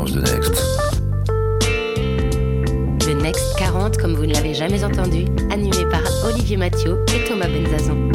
l'ambiance de Next. Le Next 40, comme vous ne l'avez jamais entendu, animé par Olivier Mathieu et Thomas Benzazon.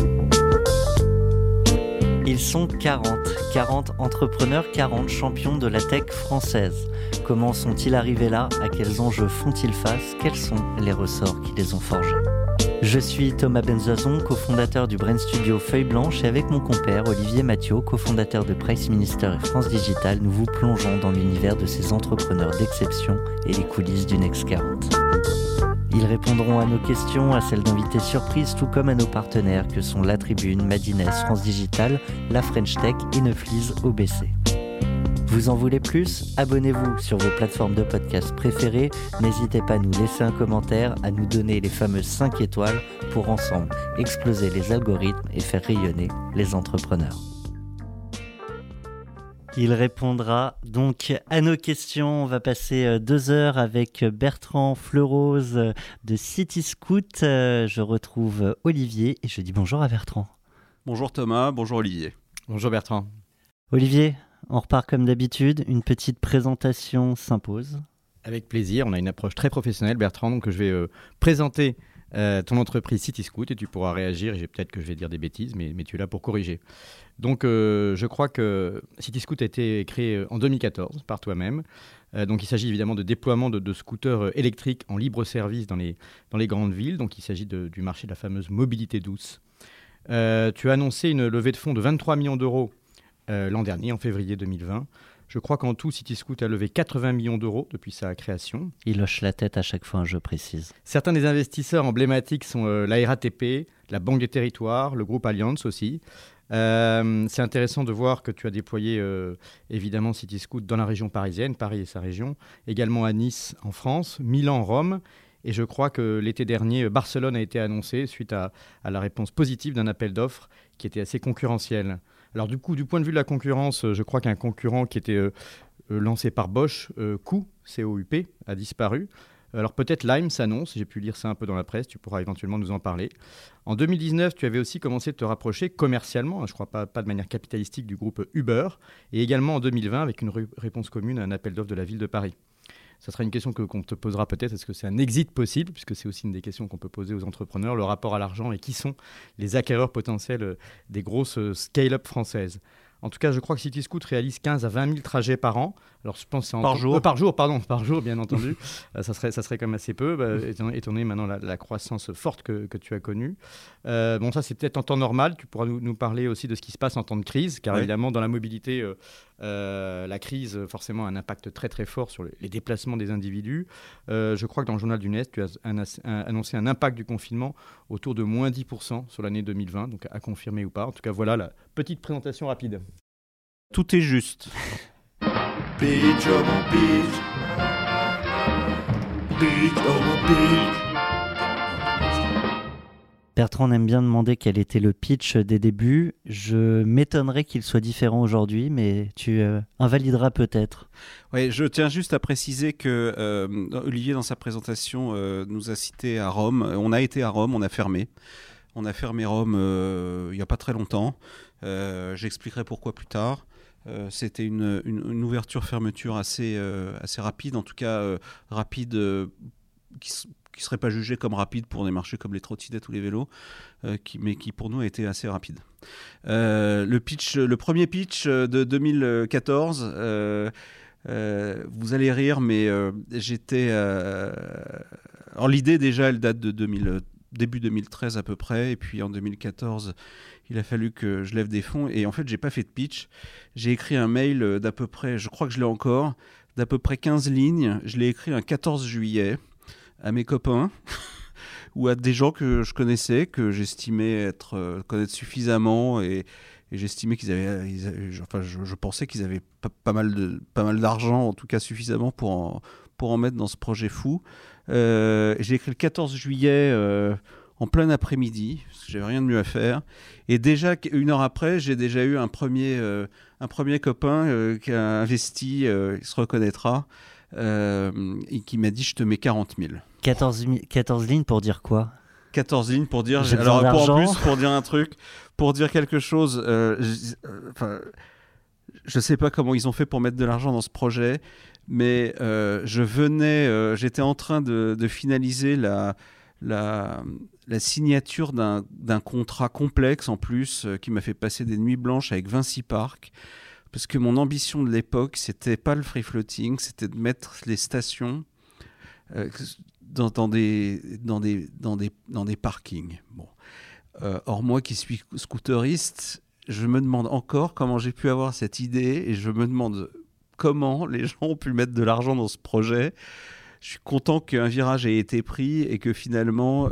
Ils sont 40 entrepreneurs, 40 champions de la tech française. Comment sont-ils arrivés là? À quels enjeux font-ils face? Quels sont les ressorts qui les ont forgés? Je suis Thomas Benzazon, cofondateur du Brain Studio Feuille Blanche, et avec mon compère Olivier Mathieu, cofondateur de Price Minister et France Digital, nous vous plongeons dans l'univers de ces entrepreneurs d'exception et les coulisses du Next 40. Ils répondront à nos questions, à celles d'invités surprises, tout comme à nos partenaires que sont La Tribune, Madines, France Digital, La French Tech et Neuflize OBC. Vous en voulez plus? Abonnez-vous sur vos plateformes de podcast préférées. N'hésitez pas à nous laisser un commentaire, à nous donner les fameuses 5 étoiles pour ensemble exploser les algorithmes et faire rayonner les entrepreneurs. Il répondra donc à nos questions. On va passer 2 heures avec Bertrand Fleurose de Cityscoot. Je retrouve Olivier et je dis bonjour à Bertrand. Bonjour Thomas, bonjour Olivier. Bonjour Bertrand. Olivier, on repart comme d'habitude. Une petite présentation s'impose. Avec plaisir, on a une approche très professionnelle Bertrand, donc je vais présenter ton entreprise Cityscoot et tu pourras réagir. Peut-être que je vais dire des bêtises, mais tu es là pour corriger. Donc je crois que Cityscoot a été créé en 2014 par toi-même. Donc il s'agit évidemment de déploiement de scooters électriques en libre service dans les grandes villes. Donc il s'agit du marché de la fameuse mobilité douce. Tu as annoncé une levée de fonds de 23 millions d'euros l'an dernier, en février 2020. Je crois qu'en tout, Cityscoot a levé 80 millions d'euros depuis sa création. Il hoche la tête à chaque fois, je précise. Certains des investisseurs emblématiques sont la RATP, la Banque des Territoires, le groupe Allianz aussi. C'est intéressant de voir que tu as déployé évidemment Cityscoot dans la région parisienne, Paris et sa région, également à Nice en France, Milan, Rome. Et je crois que l'été dernier, Barcelone a été annoncé suite à la réponse positive d'un appel d'offres qui était assez concurrentiel. Alors du coup, du point de vue de la concurrence, je crois qu'un concurrent qui était lancé par Bosch, COUP, a disparu. Alors peut-être Lime s'annonce, j'ai pu lire ça un peu dans la presse, tu pourras éventuellement nous en parler. En 2019, tu avais aussi commencé de te rapprocher commercialement, je ne crois pas de manière capitalistique, du groupe Uber, et également en 2020 avec une réponse commune à un appel d'offres de la ville de Paris. Ça sera une question qu'on te posera peut-être, est-ce que c'est un exit possible, puisque c'est aussi une des questions qu'on peut poser aux entrepreneurs, le rapport à l'argent et qui sont les acquéreurs potentiels des grosses scale-up françaises. En tout cas, je crois que Cityscoot réalise 15 à 20 000 trajets par an. Alors, je pense que c'est par jour, bien entendu. ça serait quand même assez peu, étant donné maintenant la croissance forte que tu as connue. Bon, ça, c'est peut-être en temps normal. Tu pourras nous parler aussi de ce qui se passe en temps de crise, car évidemment, dans la mobilité, la crise, forcément, a un impact très, très fort sur les déplacements des individus. Je crois que dans le journal du Nest, tu as annoncé un impact du confinement autour de moins 10% sur l'année 2020, donc à confirmer ou pas. En tout cas, voilà la petite présentation rapide. Tout est juste. Beach, oh mon beach. Beach, oh mon beach. Bertrand aime bien demander quel était le pitch des débuts. Je m'étonnerais qu'il soit différent aujourd'hui, mais tu invalideras peut-être. Oui, je tiens juste à préciser que Olivier, dans sa présentation, nous a cité à Rome. On a été à Rome, on a fermé. On a fermé Rome il n'y a pas très longtemps. J'expliquerai pourquoi plus tard. C'était une ouverture-fermeture assez rapide, en tout cas rapide, qui ne serait pas jugée comme rapide pour des marchés comme les trottinettes ou les vélos, mais qui pour nous a été assez rapide. Le premier pitch de 2014, vous allez rire, mais j'étais... Alors l'idée déjà, elle date de début 2013 à peu près, et puis en 2014... il a fallu que je lève des fonds et en fait j'ai pas fait de pitch, j'ai écrit un mail d'à peu près, je crois que je l'ai encore, d'à peu près 15 lignes, je l'ai écrit un 14 juillet à mes copains ou à des gens que je connaissais, que j'estimais connaître suffisamment et j'estimais qu'ils avaient, je pensais qu'ils avaient pas mal d'argent, en tout cas suffisamment pour en mettre dans ce projet fou. J'ai écrit le 14 juillet en plein après-midi, parce que j'avais rien de mieux à faire. Et déjà, 1 heure après, j'ai déjà eu un premier copain qui a investi, il se reconnaîtra, et qui m'a dit « je te mets 40 000 ». 14 lignes pour dire quoi ? 14 lignes pour dire... J'ai besoin d'argent. Pour dire un truc, pour dire quelque chose... je ne sais pas comment ils ont fait pour mettre de l'argent dans ce projet. Mais j'étais en train de finaliser la signature d'un contrat complexe en plus qui m'a fait passer des nuits blanches avec Vinci Park. Parce que mon ambition de l'époque, c'était pas le free floating, c'était de mettre les stations dans des parkings. Bon. Or, moi qui suis scooteriste, je me demande encore comment j'ai pu avoir cette idée et je me demande comment les gens ont pu mettre de l'argent dans ce projet. Je suis content qu'un virage ait été pris et que finalement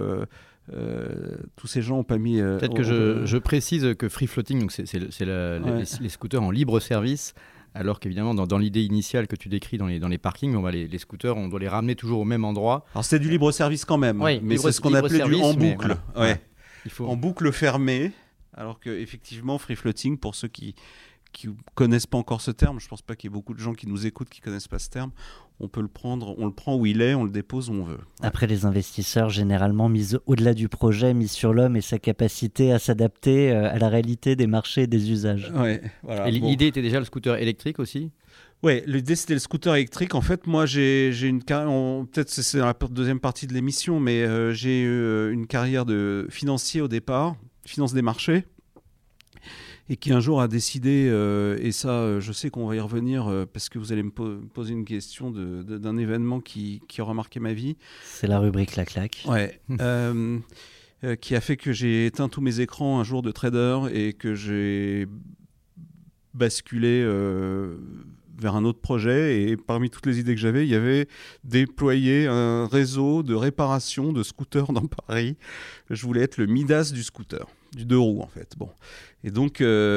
tous ces gens n'ont pas mis... Peut-être que je précise que free floating, donc c'est les scooters en libre service, alors qu'évidemment dans l'idée initiale que tu décris dans les parkings, les scooters, on doit les ramener toujours au même endroit. Alors c'est du libre service quand même, oui, mais c'est ce qu'on appelait du en boucle. Voilà. En boucle fermée, alors qu'effectivement free floating, pour ceux qui connaissent pas encore ce terme, je pense pas qu'il y ait beaucoup de gens qui nous écoutent qui connaissent pas ce terme, on peut le prendre, on le prend où il est, on le dépose où on veut. Après, les investisseurs généralement misent au-delà du projet, misent sur l'homme et sa capacité à s'adapter à la réalité des marchés et des usages. Ouais, voilà. Et l'idée était déjà le scooter électrique aussi ? Ouais, l'idée c'était le scooter électrique. En fait, moi j'ai une carrière, peut-être c'est dans la deuxième partie de l'émission, mais j'ai eu une carrière de financier au départ, finance des marchés, et qui un jour a décidé, et ça je sais qu'on va y revenir parce que vous allez me poser une question d'un événement qui aura marqué ma vie. C'est la rubrique clac-clac. Ouais. Qui a fait que j'ai éteint tous mes écrans un jour de trader et que j'ai basculé vers un autre projet, et parmi toutes les idées que j'avais, il y avait déployer un réseau de réparation de scooters dans Paris. Je voulais être le Midas du scooter, du deux roues en fait. Bon. Et donc,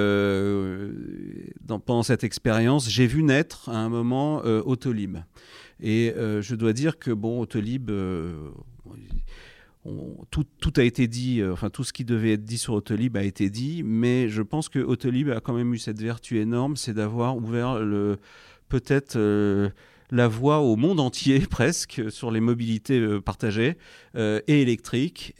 pendant cette expérience, j'ai vu naître à un moment Autolib. Et je dois dire que Autolib... tout a été dit, tout ce qui devait être dit sur Autolib a été dit, mais je pense que Autolib a quand même eu cette vertu énorme, c'est d'avoir ouvert peut-être la voie au monde entier presque sur les mobilités partagées et électriques,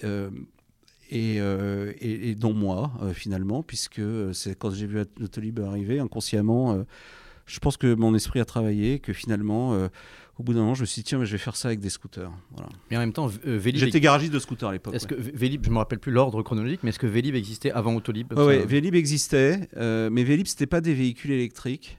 et dont moi finalement, puisque c'est quand j'ai vu Autolib arriver, inconsciemment, je pense que mon esprit a travaillé, que finalement... au bout d'un moment, je me suis dit, tiens, mais je vais faire ça avec des scooters. Voilà. Mais en même temps, Vélib... J'étais garagiste de scooters à l'époque. Est-ce que Vélib, je ne me rappelle plus l'ordre chronologique, mais est-ce que Vélib existait avant Autolib ? Oui, Vélib existait, mais Vélib, ce n'était pas des véhicules électriques.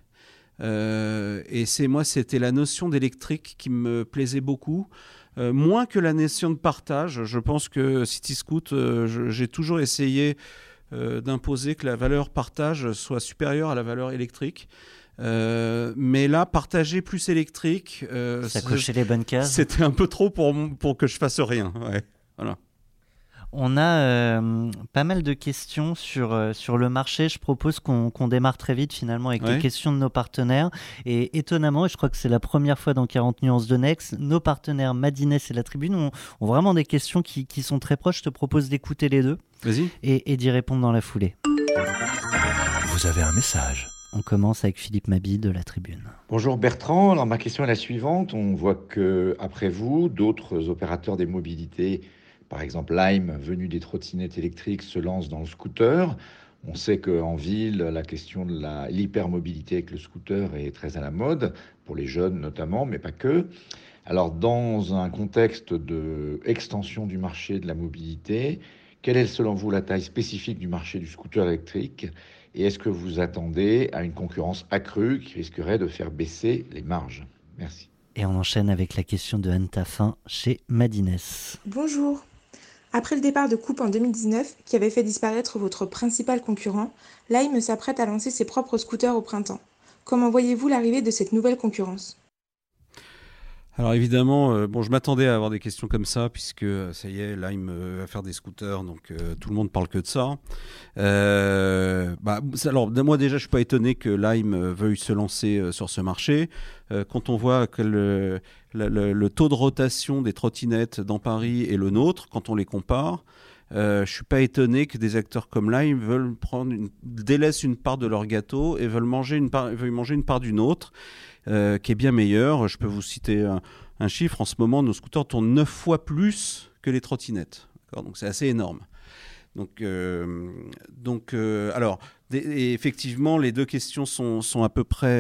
Et c'était la notion d'électrique qui me plaisait beaucoup. Moins que la notion de partage. Je pense que CityScoot, j'ai toujours essayé d'imposer que la valeur partage soit supérieure à la valeur électrique. Mais là, partager plus électrique, ça cochait les bonnes cases. C'était un peu trop pour que je fasse rien. Ouais. Voilà. On a pas mal de questions sur le marché. Je propose qu'on démarre très vite finalement avec les questions de nos partenaires. Et étonnamment, et je crois que c'est la première fois dans 40 nuances de Next, nos partenaires Madines et La Tribune ont vraiment des questions qui sont très proches. Je te propose d'écouter les deux. Vas-y. Et d'y répondre dans la foulée. Vous avez un message. On commence avec Philippe Mabi de La Tribune. Bonjour Bertrand, alors ma question est la suivante. On voit qu'après vous, d'autres opérateurs des mobilités, par exemple Lime, venu des trottinettes électriques, se lancent dans le scooter. On sait qu'en ville, la question de l'hypermobilité avec le scooter est très à la mode, pour les jeunes notamment, mais pas que. Alors dans un contexte d'extension du marché de la mobilité, quelle est selon vous la taille spécifique du marché du scooter électrique ? Et est-ce que vous attendez à une concurrence accrue qui risquerait de faire baisser les marges ? Merci. Et on enchaîne avec la question de Anne Taffin chez Madines. Bonjour. Après le départ de Coupe en 2019, qui avait fait disparaître votre principal concurrent, Lime s'apprête à lancer ses propres scooters au printemps. Comment voyez-vous l'arrivée de cette nouvelle concurrence ? Alors évidemment, je m'attendais à avoir des questions comme ça, puisque ça y est, Lime va faire des scooters, donc tout le monde parle que de ça. Alors moi déjà, je suis pas étonné que Lime veuille se lancer sur ce marché. Quand on voit que le taux de rotation des trottinettes dans Paris et le nôtre, quand on les compare, je suis pas étonné que des acteurs comme Lime délaissent une part de leur gâteau et veuillent manger une part d'une autre. Qui est bien meilleur. Je peux vous citer un chiffre. En ce moment, nos scooters tournent 9 fois plus que les trottinettes. Donc c'est assez énorme. Alors, et effectivement, les deux questions sont à peu près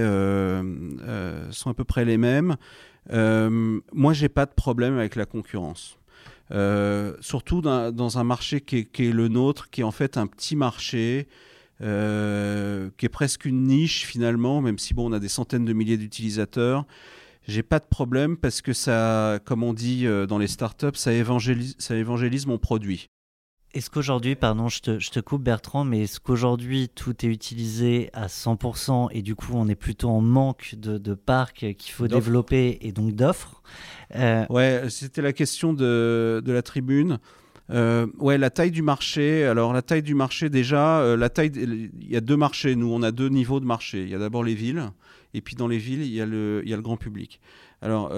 les mêmes. Moi, j'ai pas de problème avec la concurrence. Surtout dans un marché qui est le nôtre, qui est en fait un petit marché, qui est presque une niche finalement, même si on a des centaines de milliers d'utilisateurs. J'ai pas de problème parce que ça, comme on dit dans les startups, ça évangélise mon produit. Est-ce qu'aujourd'hui, pardon, je te coupe Bertrand, mais est-ce qu'aujourd'hui tout est utilisé à 100% et du coup on est plutôt en manque de parcs qu'il faut développer et donc d'offres Ouais, c'était la question de la tribune. La taille du marché. Alors la taille du marché déjà, il y a deux marchés. Nous, on a deux niveaux de marché. Il y a d'abord les villes et puis dans les villes, il y a le grand public. Alors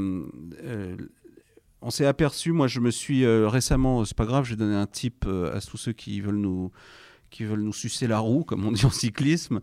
on s'est aperçu, moi je me suis récemment, c'est pas grave, j'ai donné un tip à tous ceux qui veulent nous sucer la roue, comme on dit en cyclisme.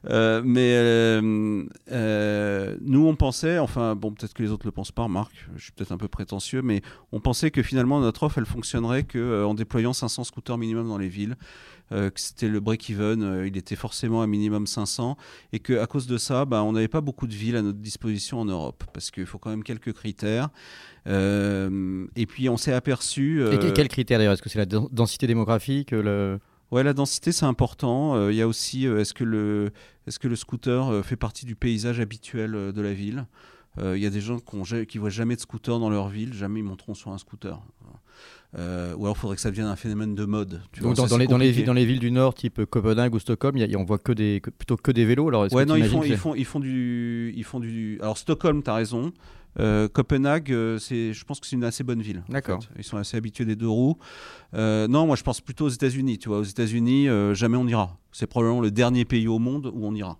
Nous on pensait, peut-être que les autres le pensent pas, Marc, je suis peut-être un peu prétentieux, mais on pensait que finalement notre offre elle fonctionnerait qu'en déployant 500 scooters minimum dans les villes. Que c'était le break-even, il était forcément à minimum 500 et qu'à cause de ça, on n'avait pas beaucoup de villes à notre disposition en Europe parce qu'il faut quand même quelques critères. Et puis on s'est aperçu... Et quels critères d'ailleurs ? Est-ce que c'est la densité démographique Ouais, la densité c'est important. Il y a aussi est-ce que le scooter fait partie du paysage habituel de la ville ? Il y a des gens qui voient jamais de scooter dans leur ville, jamais ils monteront sur un scooter. Ou alors il faudrait que ça devienne un phénomène de mode. Donc dans les villes du Nord, type Copenhague ou Stockholm, on voit plutôt que des vélos. Alors, ils font du. Alors Stockholm, tu as raison. Copenhague, je pense que c'est une assez bonne ville. D'accord. En fait. Ils sont assez habitués des deux roues. Non, moi je pense plutôt aux États-Unis. Tu vois, aux États-Unis, jamais on ira. C'est probablement le dernier pays au monde où on ira.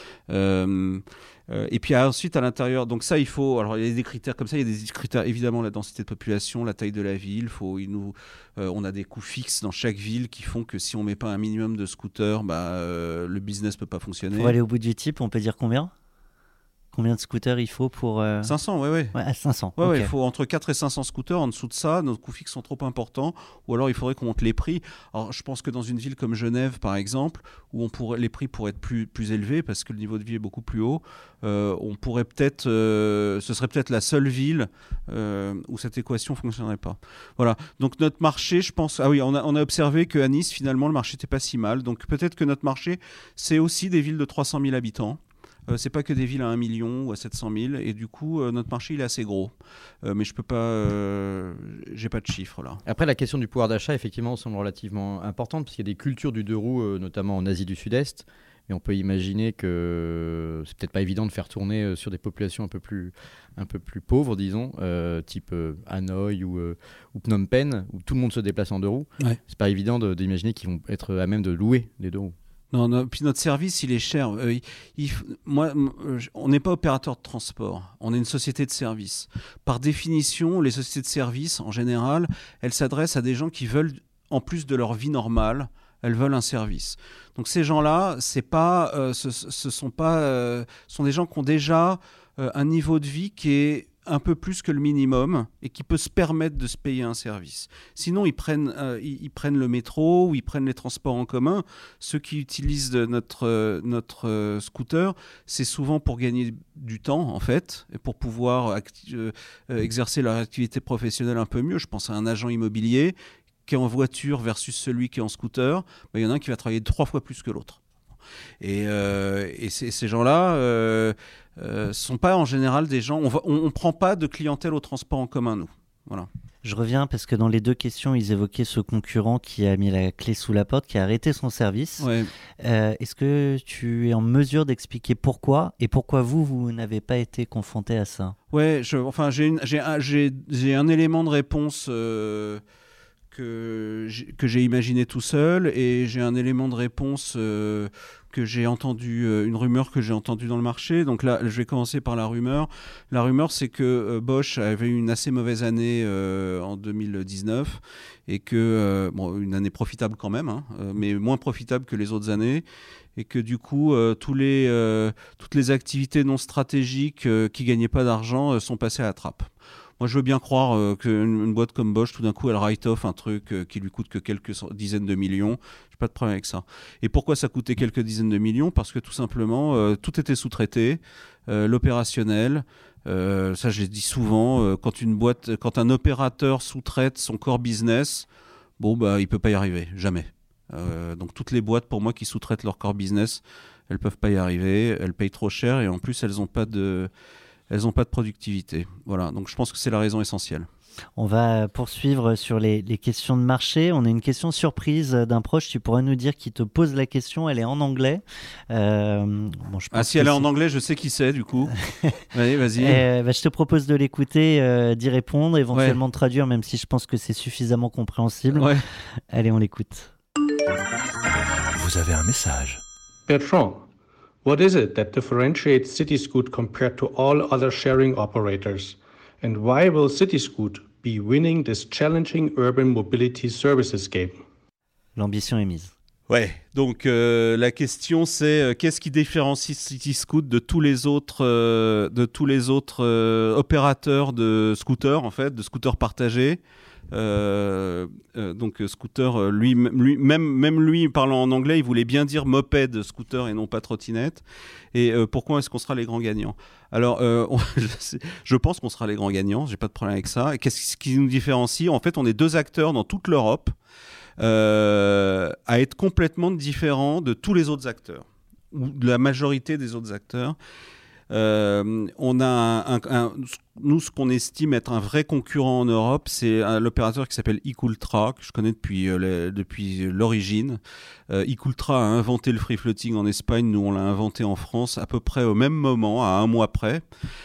Et puis ensuite à l'intérieur, donc ça il faut, alors il y a des critères comme ça, il y a des critères évidemment, la densité de population, la taille de la ville, on a des coûts fixes dans chaque ville qui font que si on met pas un minimum de scooters, le business peut pas fonctionner. Pour aller au bout du type, on peut dire combien de scooters il faut pour... 500, ouais. Ouais, 500. Ouais, okay. Il faut entre 4 et 500 scooters. En dessous de ça, nos coûts fixes sont trop importants. Ou alors, il faudrait qu'on monte les prix. Alors, je pense que dans une ville comme Genève, par exemple, où les prix pourraient être plus élevés parce que le niveau de vie est beaucoup plus haut, on pourrait peut-être... ce serait peut-être la seule ville où cette équation ne fonctionnerait pas. Voilà. Donc, notre marché, je pense... Ah oui, on a observé qu'à Nice, finalement, le marché n'était pas si mal. Donc, peut-être que notre marché, c'est aussi des villes de 300 000 habitants. C'est pas que des villes à 1 million ou à 700 000 et du coup notre marché il est assez gros mais je peux pas j'ai pas de chiffres là. Après la question du pouvoir d'achat effectivement semble relativement importante parce qu'il y a des cultures du deux roues notamment en Asie du Sud-Est et on peut imaginer que c'est peut-être pas évident de faire tourner sur des populations un peu plus pauvres disons type Hanoï ou Phnom Penh où tout le monde se déplace en deux roues. Ouais. C'est pas évident d'imaginer qu'ils vont être à même de louer des deux roues. Non, puis notre service, il est cher. On n'est pas opérateur de transport, on est une société de service. Par définition, les sociétés de service, en général, elles s'adressent à des gens qui veulent, en plus de leur vie normale, elles veulent un service. Donc ces gens-là, sont des gens qui ont déjà un niveau de vie qui est un peu plus que le minimum et qui peut se permettre de se payer un service. Sinon, ils prennent le métro ou ils prennent les transports en commun. Ceux qui utilisent notre scooter, c'est souvent pour gagner du temps, en fait, et pour pouvoir exercer leur activité professionnelle un peu mieux. Je pense à un agent immobilier qui est en voiture versus celui qui est en scooter. Il y en a un qui va travailler 3 fois plus que l'autre. Et ces gens-là sont pas en général des gens... On prend pas de clientèle au transport en commun, nous. Voilà. Je reviens parce que dans les deux questions, ils évoquaient ce concurrent qui a mis la clé sous la porte, qui a arrêté son service. Ouais. Est-ce que tu es en mesure d'expliquer pourquoi et pourquoi vous n'avez pas été confronté à ça ? Ouais, j'ai un élément de réponse... que j'ai imaginé tout seul et j'ai un élément de réponse que j'ai entendu, une rumeur que j'ai entendue dans le marché. Donc là, je vais commencer par la rumeur. La rumeur, c'est que Bosch avait eu une assez mauvaise année en 2019 et que, une année profitable quand même, mais moins profitable que les autres années. Et que du coup, toutes les activités non stratégiques qui ne gagnaient pas d'argent sont passées à la trappe. Moi, je veux bien croire qu'une boîte comme Bosch, tout d'un coup, elle write-off un truc qui lui coûte que quelques dizaines de millions. J'ai pas de problème avec ça. Et pourquoi ça coûtait quelques dizaines de millions ? Parce que tout simplement, tout était sous-traité, l'opérationnel. Ça, je l'ai dit souvent. Quand un opérateur sous-traite son core business, il peut pas y arriver, jamais. Donc toutes les boîtes, pour moi, qui sous-traitent leur core business, elles peuvent pas y arriver. Elles payent trop cher et en plus, elles ont pas de productivité. Voilà. Donc je pense que c'est la raison essentielle. On va poursuivre sur les questions de marché. On a une question surprise d'un proche. Tu pourrais nous dire qui te pose la question. Elle est en anglais. Si elle est en anglais, je sais qui c'est du coup. Allez, vas-y. Je te propose de l'écouter, d'y répondre, éventuellement de traduire, même si je pense que c'est suffisamment compréhensible. Ouais. Allez, on l'écoute. Vous avez un message. Bertrand, what is it that differentiates Cityscoot compared to all other sharing operators? And why will Cityscoot be winning this challenging urban mobility services game? L'ambition est mise. Ouais, donc la question c'est qu'est-ce qui différencie Cityscoot de tous les autres opérateurs de scooters, en fait, de scooters partagés. Donc scooter, même lui parlant en anglais, il voulait bien dire moped, scooter et non pas trottinette. Et pourquoi est-ce qu'on sera les grands gagnants ? Alors, je pense qu'on sera les grands gagnants, j'ai pas de problème avec ça. Qu'est-ce qui nous différencie ? En fait, on est 2 acteurs dans toute l'Europe à être complètement différents de tous les autres acteurs, ou de la majorité des autres acteurs. On a nous, ce qu'on estime être un vrai concurrent en Europe, c'est l'opérateur qui s'appelle Ecoultra, que je connais depuis l'origine. Ecoultra a inventé le free floating en Espagne, nous on l'a inventé en France à peu près au même moment, à 1 mois près.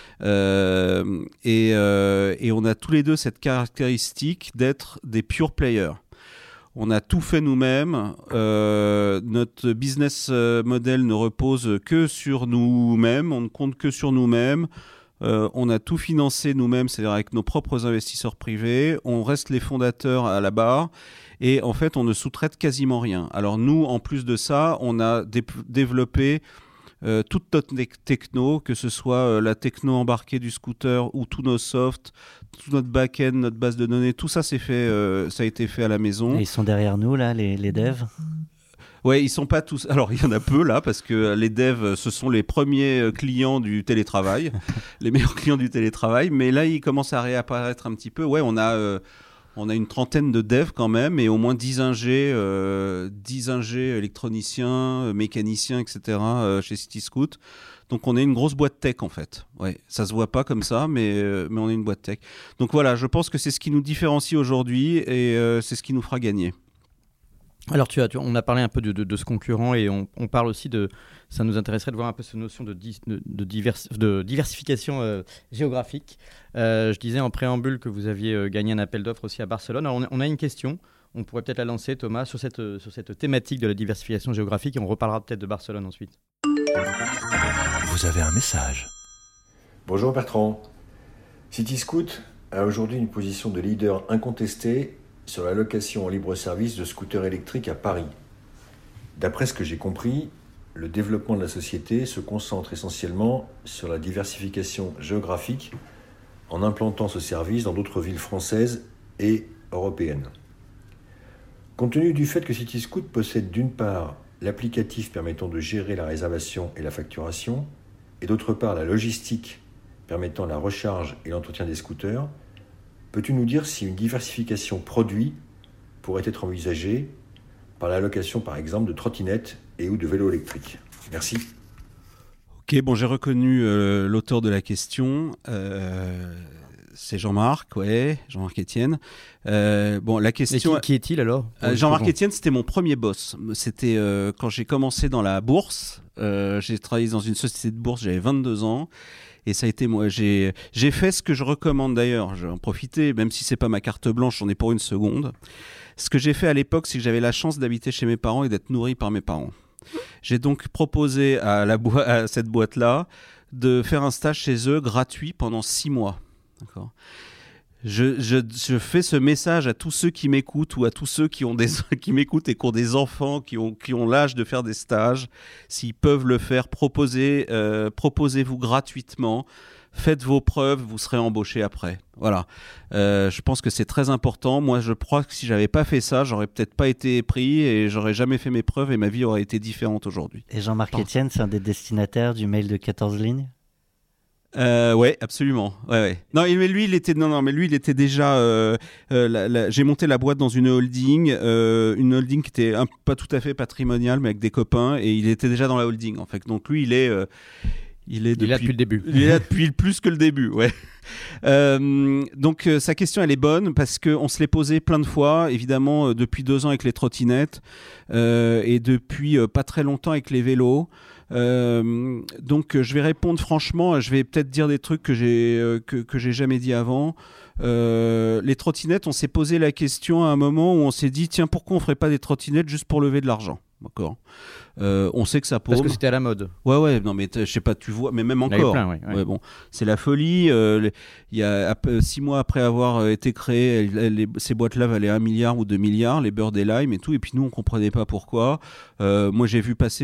Et on a tous les deux cette caractéristique d'être des pure players. On a tout fait nous-mêmes. Notre business model ne repose que sur nous-mêmes. On ne compte que sur nous-mêmes. On a tout financé nous-mêmes, c'est-à-dire avec nos propres investisseurs privés. On reste les fondateurs à la barre. Et en fait, on ne sous-traite quasiment rien. Alors nous, en plus de ça, on a développé toute notre techno, que ce soit la techno embarquée du scooter ou tous nos softs, tout notre back-end, notre base de données, tout ça c'est fait, ça a été fait à la maison. Et ils sont derrière nous là, les devs. Ouais, ils sont pas tous. Alors il y en a peu là parce que les devs, ce sont les premiers clients du télétravail, les meilleurs clients du télétravail. Mais là, ils commencent à réapparaître un petit peu. Ouais, on a une 30aine de devs quand même et au moins 10 ingés électroniciens, mécaniciens, etc. Chez Cityscoot. Donc on est une grosse boîte tech en fait. Ouais, ça se voit pas comme ça, mais on est une boîte tech. Donc voilà, je pense que c'est ce qui nous différencie aujourd'hui et c'est ce qui nous fera gagner. Alors on a parlé un peu de ce concurrent et on parle aussi de... Ça nous intéresserait de voir un peu cette notion de diversification géographique. Je disais en préambule que vous aviez gagné un appel d'offres aussi à Barcelone. Alors on a une question, on pourrait peut-être la lancer Thomas, sur cette thématique de la diversification géographique et on reparlera peut-être de Barcelone ensuite. Vous avez un message. Bonjour Bertrand. Cityscoot a aujourd'hui une position de leader incontestée sur la location en libre service de scooters électriques à Paris. D'après ce que j'ai compris, le développement de la société se concentre essentiellement sur la diversification géographique en implantant ce service dans d'autres villes françaises et européennes. Compte tenu du fait que Cityscoot possède d'une part l'applicatif permettant de gérer la réservation et la facturation, et d'autre part la logistique permettant la recharge et l'entretien des scooters, peux-tu nous dire si une diversification produit pourrait être envisagée par la location par exemple de trottinettes et ou de vélos électriques ? Merci. Ok, bon, j'ai reconnu l'auteur de la question. C'est Jean-Marc, ouais, Jean-Marc Etienne. Bon, la question. Et qui est-il alors ? Jean-Marc Etienne, c'était mon premier boss. C'était quand j'ai commencé dans la bourse. J'ai travaillé dans une société de bourse, j'avais 22 ans. Et ça a été moi. J'ai fait ce que je recommande d'ailleurs. Je vais en profiter, même si c'est pas ma carte blanche, j'en ai pour une seconde. Ce que j'ai fait à l'époque, c'est que j'avais la chance d'habiter chez mes parents et d'être nourri par mes parents. J'ai donc proposé à cette boîte-là de faire un stage chez eux gratuit pendant 6 mois. D'accord. Je fais ce message à tous ceux qui m'écoutent ou à tous ceux qui m'écoutent et qui ont des enfants, qui ont l'âge de faire des stages. S'ils peuvent le faire, proposez-vous gratuitement. faites vos preuves, vous serez embauché après. Voilà. Je pense que c'est très important. Moi, je crois que si j'avais pas fait ça, j'aurais peut-être pas été pris et j'aurais jamais fait mes preuves et ma vie aurait été différente aujourd'hui. Et Jean-Marc Etienne, c'est un des destinataires du mail de 14 lignes ? Ouais, absolument. Ouais. Non, mais lui, il était déjà. J'ai monté la boîte dans une holding qui était pas tout à fait patrimoniale, mais avec des copains, et il était déjà dans la holding, en fait. Donc lui, il est là depuis le début. Il est là depuis plus que le début, ouais. Donc sa question, elle est bonne parce qu'on se l'est posée plein de fois, évidemment, depuis 2 ans avec les trottinettes et depuis pas très longtemps avec les vélos. Donc je vais répondre franchement, je vais peut-être dire des trucs que j'ai jamais dit avant. Les trottinettes, on s'est posé la question à un moment où on s'est dit tiens, pourquoi on ferait pas des trottinettes juste pour lever de l'argent, d'accord. On sait que ça paume. Parce que c'était à la mode. Ouais, non mais je sais pas, tu vois, mais même encore. Plein, ouais. Ouais, bon, c'est la folie. Il y a 6 mois après avoir été créées, ces boîtes-là valaient 1 milliard ou 2 milliards, les Bird et Lime et tout, et puis nous on comprenait pas pourquoi. Moi j'ai vu passer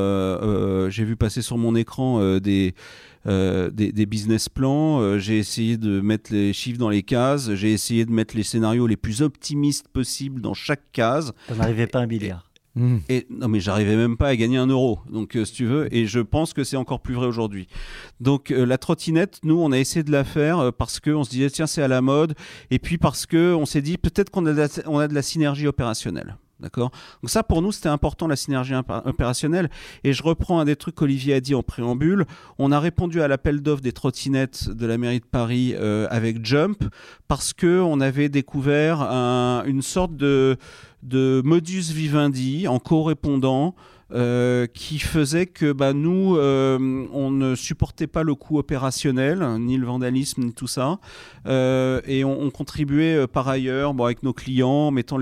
sur mon écran des business plans, j'ai essayé de mettre les chiffres dans les cases, j'ai essayé de mettre les scénarios les plus optimistes possibles dans chaque case. On n'arrivait pas à 1 milliard. Et non, mais j'arrivais même pas à gagner 1 euro, donc si tu veux, et je pense que c'est encore plus vrai aujourd'hui. Donc la trottinette, nous on a essayé de la faire parce qu'on se disait tiens, c'est à la mode, et puis parce qu'on s'est dit peut-être qu'on a de la synergie opérationnelle. D'accord ? Donc ça, pour nous, c'était important, la synergie opérationnelle. Et je reprends un des trucs qu'Olivier a dit en préambule. On a répondu à l'appel d'offres des trottinettes de la mairie de Paris avec Jump parce qu'on avait découvert une sorte de modus vivendi en co-répondant qui faisait que nous, on ne supportait pas le coût opérationnel, ni le vandalisme, ni tout ça. Et on contribuait par ailleurs avec nos clients, en mettant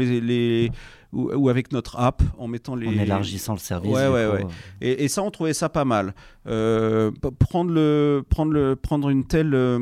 ou avec notre app, en mettant en élargissant le service. Ouais. Et ça, on trouvait ça pas mal. Prendre une telle...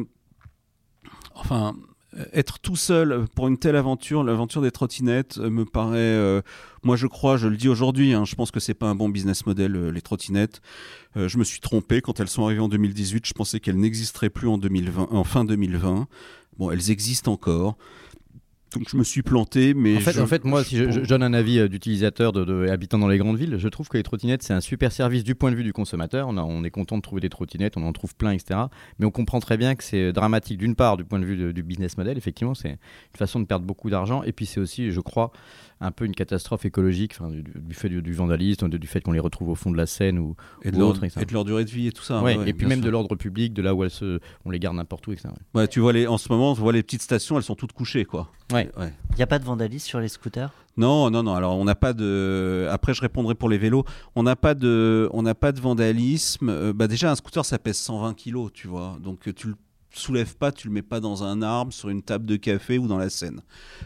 être tout seul pour une telle aventure, l'aventure des trottinettes, me paraît... moi, je le dis aujourd'hui, je pense que c'est pas un bon business model, les trottinettes. Je me suis trompé. Quand elles sont arrivées en 2018, je pensais qu'elles n'existeraient plus en fin 2020. Bon, elles existent encore. Donc je me suis planté, mais... En fait, moi, si je donne un avis d'utilisateur habitant dans les grandes villes, je trouve que les trottinettes, c'est un super service du point de vue du consommateur. On est content de trouver des trottinettes, on en trouve plein, etc. Mais on comprend très bien que c'est dramatique, d'une part, du point de vue du business model. Effectivement, c'est une façon de perdre beaucoup d'argent. Et puis c'est aussi, je crois, un peu une catastrophe écologique, du fait du vandalisme, du fait qu'on les retrouve au fond de la Seine et de leur durée de vie et tout ça. Ouais, et puis même sûr. De l'ordre public, de là où on les garde n'importe où, etc. Ouais, tu vois, en ce moment, on voit les petites stations, elles sont toutes couchées, quoi. Ouais. Il n'y a pas de vandalisme sur les scooters ? Non. Alors, on n'a pas de... Après, je répondrai pour les vélos. On n'a pas de vandalisme. Déjà, un scooter, ça pèse 120 kilos, tu vois. Donc, tu le soulèves pas, tu le mets pas dans un arbre, sur une table de café ou dans la Seine.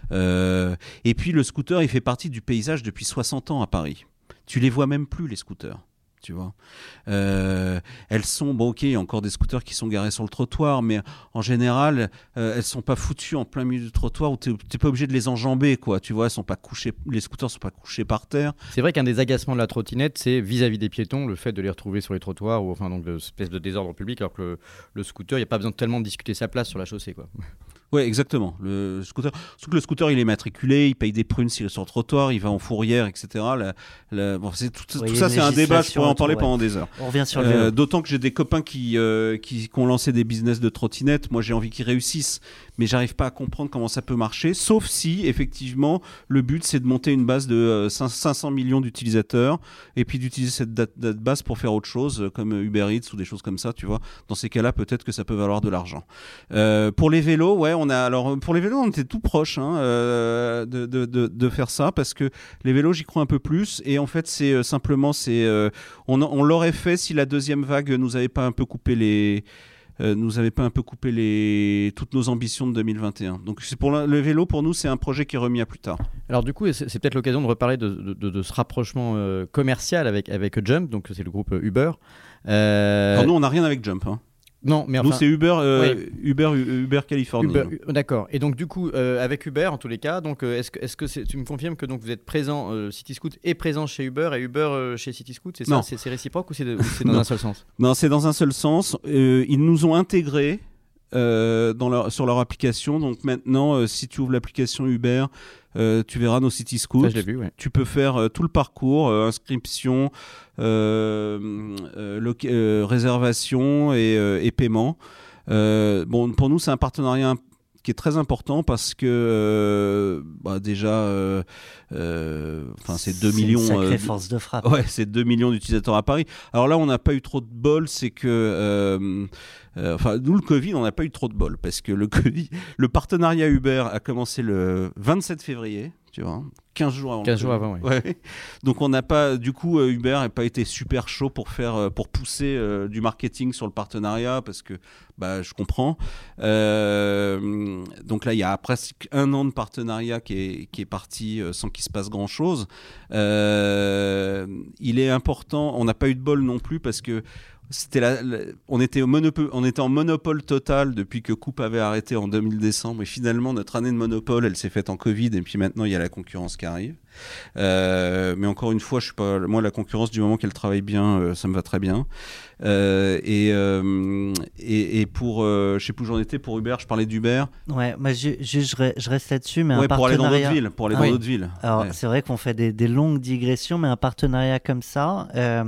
Et puis, le scooter, il fait partie du paysage depuis 60 ans à Paris. Tu les vois même plus, les scooters. Tu vois, elles sont ok, il y a encore des scooters qui sont garés sur le trottoir, mais en général, elles sont pas foutues en plein milieu du trottoir où t'es pas obligé de les enjamber, quoi. Tu vois, les scooters sont pas couchés par terre. C'est vrai qu'un des agacements de la trottinette, c'est vis-à-vis des piétons, le fait de les retrouver sur les trottoirs ou donc de espèce de désordre public, alors que le scooter, il y a pas besoin tellement de discuter sa place sur la chaussée, quoi. Ouais, exactement. Le scooter, surtout que le scooter, il est matriculé, il paye des prunes s'il est sur le trottoir, il va en fourrière, etc. Tout ça, c'est un débat, je pourrais en parler pendant des heures. On revient sur le vélo. D'autant que j'ai des copains qui ont lancé des business de trottinettes. Moi, j'ai envie qu'ils réussissent, mais j'arrive pas à comprendre comment ça peut marcher, sauf si, effectivement, le but, c'est de monter une base de 500 millions d'utilisateurs et puis d'utiliser cette date base pour faire autre chose, comme Uber Eats ou des choses comme ça, tu vois. Dans ces cas-là, peut-être que ça peut valoir de l'argent. Pour les vélos, pour les vélos, on était tout proche de faire ça, parce que les vélos, j'y crois un peu plus, et en fait, c'est simplement, on l'aurait fait si la deuxième vague nous avait pas un peu coupé toutes nos ambitions de 2021. Donc c'est pour le vélo, pour nous, c'est un projet qui est remis à plus tard. Alors du coup, c'est peut-être l'occasion de reparler de ce rapprochement commercial avec Jump, donc c'est le groupe Uber. Alors nous, on n'a rien avec Jump. Non, mais Nous, enfin, c'est Uber, oui. Uber Californie. D'accord. Et donc du coup, avec Uber, en tous les cas, donc est-ce que tu me confirmes que donc vous êtes présent, Cityscoot est présent chez Uber et Uber chez Cityscoot, c'est ça? Non. C'est réciproque ou c'est dans un seul sens? Non, c'est dans un seul sens. Ils nous ont intégrés sur leur application. Donc maintenant, si tu ouvres l'application Uber, tu verras nos Cityscoot. Ça, je l'ai vu, ouais. Tu peux faire tout le parcours, inscription, réservation et paiement. Bon, pour nous, c'est un partenariat qui est très important parce que déjà, c'est 2 millions. C'est une sacrée force de frappe. Ouais, c'est 2 millions d'utilisateurs à Paris. Alors là, on n'a pas eu trop de bol, c'est que nous, le Covid, on n'a pas eu trop de bol parce que le partenariat Uber a commencé le 27 février, tu vois, 15 jours avant. 15 jours avant, oui. Ouais. Donc on n'a pas, du coup, Uber n'a pas été super chaud pour pousser du marketing sur le partenariat parce que, je comprends. Donc là, il y a presque 1 an de partenariat qui est parti sans qu'il se passe grand chose. Il est important, on n'a pas eu de bol non plus parce que on était en monopole total depuis que Coop avait arrêté en 2000 décembre et finalement notre année de monopole elle s'est faite en Covid et puis maintenant il y a la concurrence qui arrive. Mais encore une fois, moi la concurrence du moment qu'elle travaille bien, ça me va très bien. Et pour, je sais plus où j'en étais pour Uber, je parlais d'Uber. Ouais, moi je reste là-dessus, mais un pour aller partenariat. pour aller dans d'autres villes. Alors c'est vrai qu'on fait des longues digressions, mais un partenariat comme ça.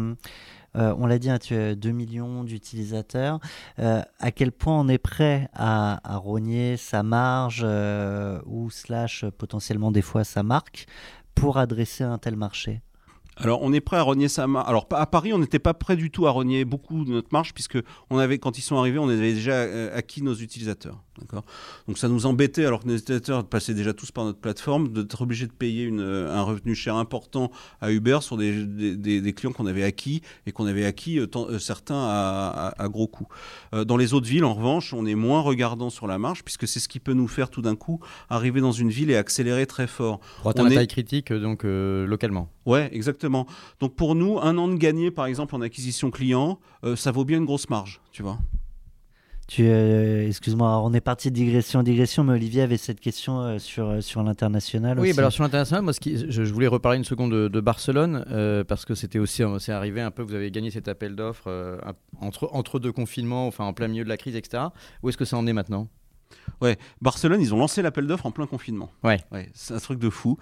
On l'a dit, tu as 2 millions d'utilisateurs. À quel point on est prêt à rogner sa marge ou / potentiellement des fois sa marque pour adresser un tel marché? Alors, on est prêt à rogner sa marge. Alors, à Paris, on n'était pas prêt du tout à rogner beaucoup de notre marge, puisque quand ils sont arrivés, on avait déjà acquis nos utilisateurs. D'accord ? Donc, ça nous embêtait, alors que nos utilisateurs passaient déjà tous par notre plateforme, d'être obligés de payer un revenu cher important à Uber sur des clients qu'on avait acquis, et qu'on avait acquis certains à gros coûts. Dans les autres villes, en revanche, on est moins regardant sur la marge, puisque c'est ce qui peut nous faire tout d'un coup arriver dans une ville et accélérer très fort. Pour atteindre la taille critique, donc localement. Ouais, exactement. Donc pour nous, 1 an de gagné, par exemple, en acquisition client, ça vaut bien une grosse marge, tu vois. Excuse-moi, on est parti de digression, mais Olivier avait cette question sur l'international aussi. Oui, alors sur l'international, moi, je voulais reparler une seconde de Barcelone, parce que c'est arrivé un peu, vous avez gagné cet appel d'offres entre 2 confinements, enfin en plein milieu de la crise, etc. Où est-ce que ça en est maintenant ? Ouais, Barcelone, ils ont lancé l'appel d'offres en plein confinement. Ouais, c'est un truc de fou.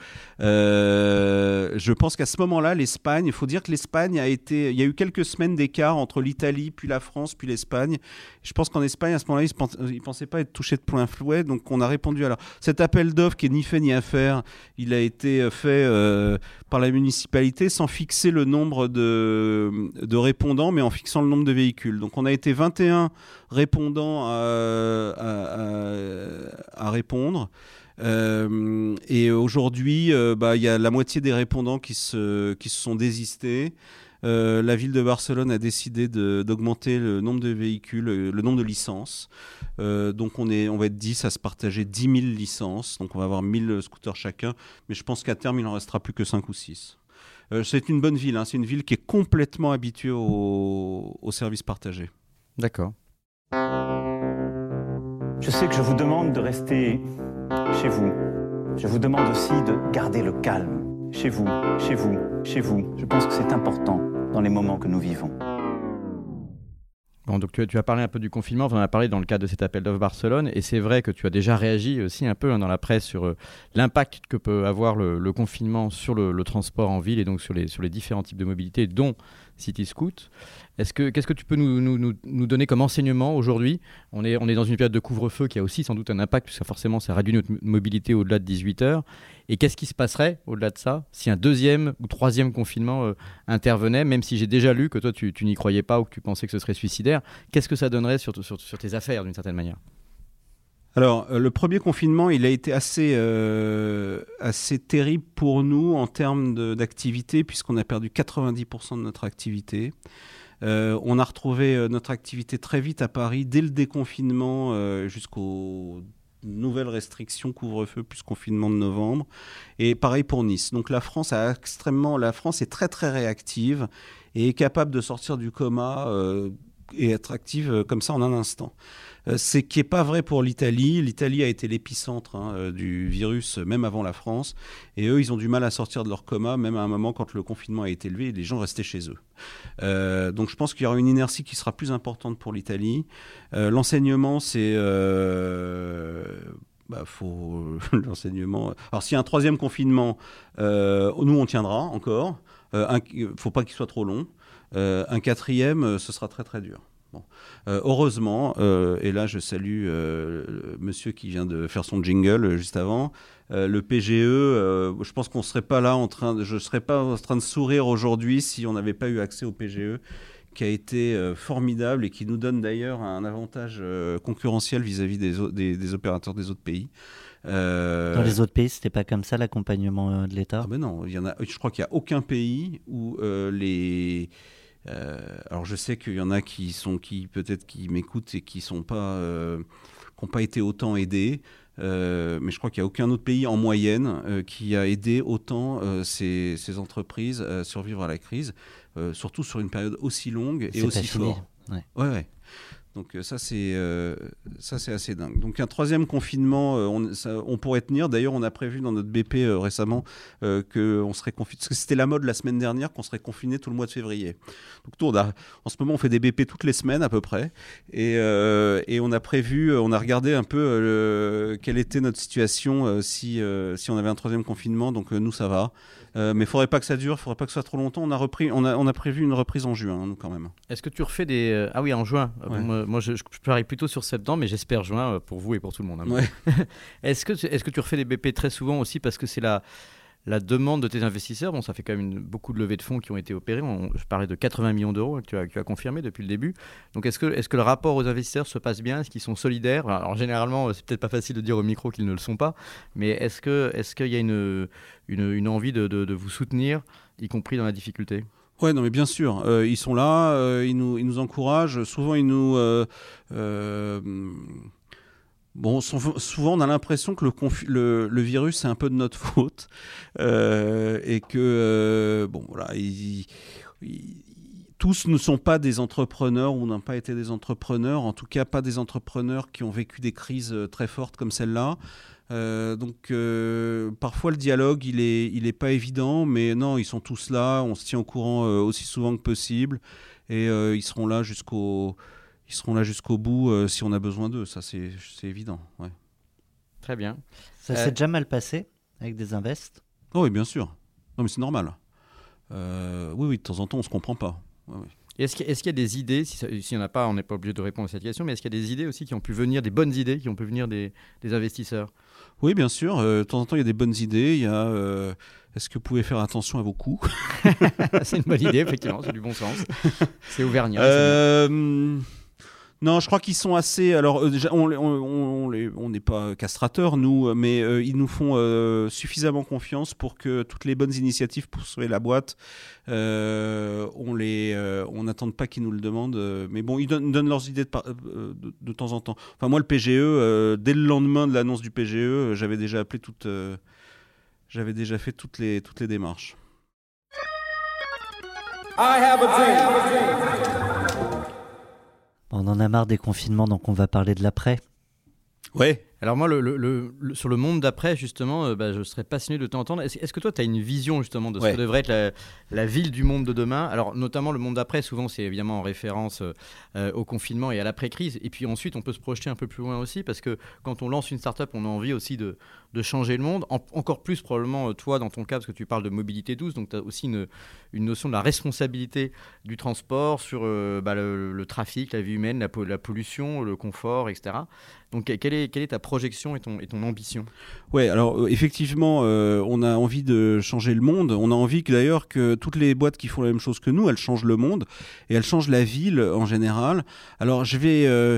Je pense qu'à ce moment-là, l'Espagne, il faut dire que l'Espagne il y a eu quelques semaines d'écart entre l'Italie, puis la France, puis l'Espagne. Je pense qu'en Espagne, à ce moment-là, ils ne pensaient pas être touchés de plein fouet, donc on a répondu. Alors, cet appel d'offres qui est ni fait ni à faire, il a été fait par la municipalité sans fixer le nombre de répondants, mais en fixant le nombre de véhicules. Donc, on a été 21 répondants à répondre. Et aujourd'hui, il y a la moitié des répondants qui se sont désistés. La ville de Barcelone a décidé d'augmenter le nombre de véhicules, le nombre de licences. Donc on va être 10 à se partager 10 000 licences. Donc on va avoir 1000 scooters chacun. Mais je pense qu'à terme, il n'en restera plus que 5 ou 6. C'est une bonne ville. C'est une ville qui est complètement habituée au service partagé. D'accord. Je sais que je vous demande de rester chez vous. Je vous demande aussi de garder le calme. Chez vous, chez vous, chez vous. Je pense que c'est important dans les moments que nous vivons. Bon, donc tu as parlé un peu du confinement, on en a parlé dans le cadre de cet appel d'offres Barcelone, et c'est vrai que tu as déjà réagi aussi un peu dans la presse sur l'impact que peut avoir le confinement sur le transport en ville et donc sur les différents types de mobilité, dont Cityscoot. Qu'est-ce que tu peux nous donner comme enseignement aujourd'hui ? On est dans une période de couvre-feu qui a aussi sans doute un impact, puisque forcément ça réduit notre mobilité au-delà de 18 heures. Et qu'est-ce qui se passerait au-delà de ça si un 2e ou 3e confinement intervenait, même si j'ai déjà lu que toi tu n'y croyais pas ou que tu pensais que ce serait suicidaire. Qu'est-ce que ça donnerait sur tes affaires d'une certaine manière ? Alors, le premier confinement, il a été assez terrible pour nous en termes d'activité, puisqu'on a perdu 90% de notre activité. On a retrouvé notre activité très vite à Paris, dès le déconfinement jusqu'aux nouvelles restrictions, couvre-feu plus confinement de novembre. Et pareil pour Nice. Donc la France est très très réactive et est capable de sortir du coma et être active comme ça en un instant. Ce qui n'est pas vrai pour l'Italie. L'Italie a été l'épicentre du virus, même avant la France. Et eux, ils ont du mal à sortir de leur coma, même à un moment quand le confinement a été levé, les gens restaient chez eux. Donc je pense qu'il y aura une inertie qui sera plus importante pour l'Italie. L'enseignement, c'est... l'enseignement... Alors s'il y a un troisième confinement, nous, on tiendra encore. Il ne faut pas qu'il soit trop long. Un quatrième, ce sera très très dur. Bon. Heureusement, et là je salue monsieur qui vient de faire son jingle juste avant, le PGE, je pense qu'on serait pas là je ne serais pas en train de sourire aujourd'hui si on n'avait pas eu accès au PGE, qui a été formidable et qui nous donne d'ailleurs un avantage concurrentiel vis-à-vis des opérateurs des autres pays. Dans les autres pays, c'était pas comme ça l'accompagnement de l'État ? Ah ben non, je crois qu'il n'y a aucun pays où alors je sais qu'il y en a qui peut-être qui m'écoutent et qui n'ont pas été autant aidés, mais je crois qu'il n'y a aucun autre pays en moyenne qui a aidé autant ces entreprises à survivre à la crise, surtout sur une période aussi longue et aussi forte. Ouais. Donc ça c'est assez dingue. Donc un troisième confinement, on pourrait tenir. D'ailleurs, on a prévu dans notre BP récemment qu'on serait confiné, parce que c'était la mode la semaine dernière qu'on serait confiné tout le mois de février. Donc en ce moment, on fait des BP toutes les semaines à peu près, et on a prévu, on a regardé un peu quelle était notre situation si on avait un troisième confinement. Donc nous ça va. Mais il faudrait pas que ça dure, il faudrait pas que ce soit trop longtemps. On a prévu une reprise en juin, nous, quand même. Est-ce que tu refais des... Ah oui, en juin. Ouais. Moi, je parie plutôt sur septembre, mais j'espère juin pour vous et pour tout le monde. Hein. Ouais. Est-ce que tu refais des BP très souvent aussi parce que c'est la demande de tes investisseurs? Bon, ça fait quand même beaucoup de levées de fonds qui ont été opérées. Je parlais de 80 millions d'euros que tu as confirmé depuis le début. Donc, est-ce que le rapport aux investisseurs se passe bien? Est-ce qu'ils sont solidaires? Alors, généralement, c'est peut-être pas facile de dire au micro qu'ils ne le sont pas, mais est-ce qu'il y a une envie de vous soutenir, y compris dans la difficulté? Ouais, non, mais bien sûr, ils sont là, ils nous encouragent. Souvent, ils nous... Bon, souvent on a l'impression que le virus c'est un peu de notre faute et que bon voilà, tous ne sont pas des entrepreneurs ou n'ont pas été des entrepreneurs, en tout cas pas des entrepreneurs qui ont vécu des crises très fortes comme celle-là. Donc parfois le dialogue il est pas évident, mais non, ils sont tous là, on se tient au courant aussi souvent que possible et ils seront là jusqu'au bout si on a besoin d'eux, ça c'est évident. Ouais. Très bien. Ça s'est déjà mal passé avec des invests? Oh oui, bien sûr. Non mais c'est normal. Oui, de temps en temps on se comprend pas. Ouais. Est-ce qu'il y a des idées, s'il n'y en a pas, on n'est pas obligé de répondre à cette question, mais est-ce qu'il y a des idées aussi qui ont pu venir, des bonnes idées qui ont pu venir des investisseurs? Oui, bien sûr. De temps en temps, il y a des bonnes idées. Il y a est-ce que vous pouvez faire attention à vos coûts? C'est une bonne idée, effectivement, c'est du bon sens. C'est auvergnat. Non, je crois qu'ils sont assez... Alors, déjà, on n'est pas castrateurs, nous, mais ils nous font suffisamment confiance pour que toutes les bonnes initiatives pour sauver la boîte, on n'attende pas qu'ils nous le demandent. Mais bon, ils donnent leurs idées de temps en temps. Enfin, moi, le PGE, dès le lendemain de l'annonce du PGE, j'avais déjà appelé j'avais déjà fait toutes les démarches. I have a dream. On en a marre des confinements, donc on va parler de l'après. Ouais. Alors moi, sur le monde d'après, justement, je serais passionné de t'entendre. Est-ce que toi, tu as une vision, justement, de ce que devrait être la ville du monde de demain? Alors, notamment, le monde d'après, souvent, c'est évidemment en référence au confinement et à l'après-crise. Et puis ensuite, on peut se projeter un peu plus loin aussi, parce que quand on lance une start-up, on a envie aussi de changer le monde. Encore plus, probablement, toi, dans ton cas, parce que tu parles de mobilité douce, donc tu as aussi une notion de la responsabilité du transport sur le trafic, la vie humaine, la pollution, le confort, etc. Donc, quelle est ta projection et ton ambition? Ouais, alors effectivement, on a envie de changer le monde. On a envie d'ailleurs que toutes les boîtes qui font la même chose que nous, elles changent le monde et elles changent la ville en général. Alors je vais,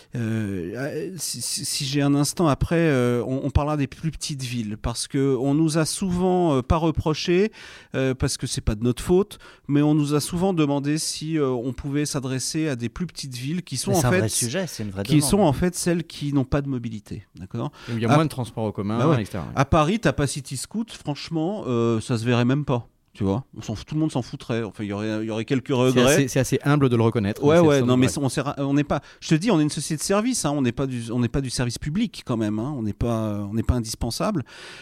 si j'ai un instant après, on parlera des plus petites villes parce que on nous a souvent pas reproché parce que c'est pas de notre faute, mais on nous a souvent demandé si on pouvait s'adresser à des plus petites villes qui sont un vrai sujet, c'est une vraie qui demande. sont en fait celles qui n'ont pas de mobilité. D'accord. Il y a moins de transports en commun, etc. À Paris, t'as pas City Scoot, franchement, ça se verrait même pas. Tu vois, tout le monde s'en foutrait. Enfin, il y aurait quelques regrets. C'est assez humble de le reconnaître. Ouais. Non, mais on n'est pas. Je te dis, on est une société de service. Hein, on n'est pas du service public quand même. Hein, on n'est pas indispensable.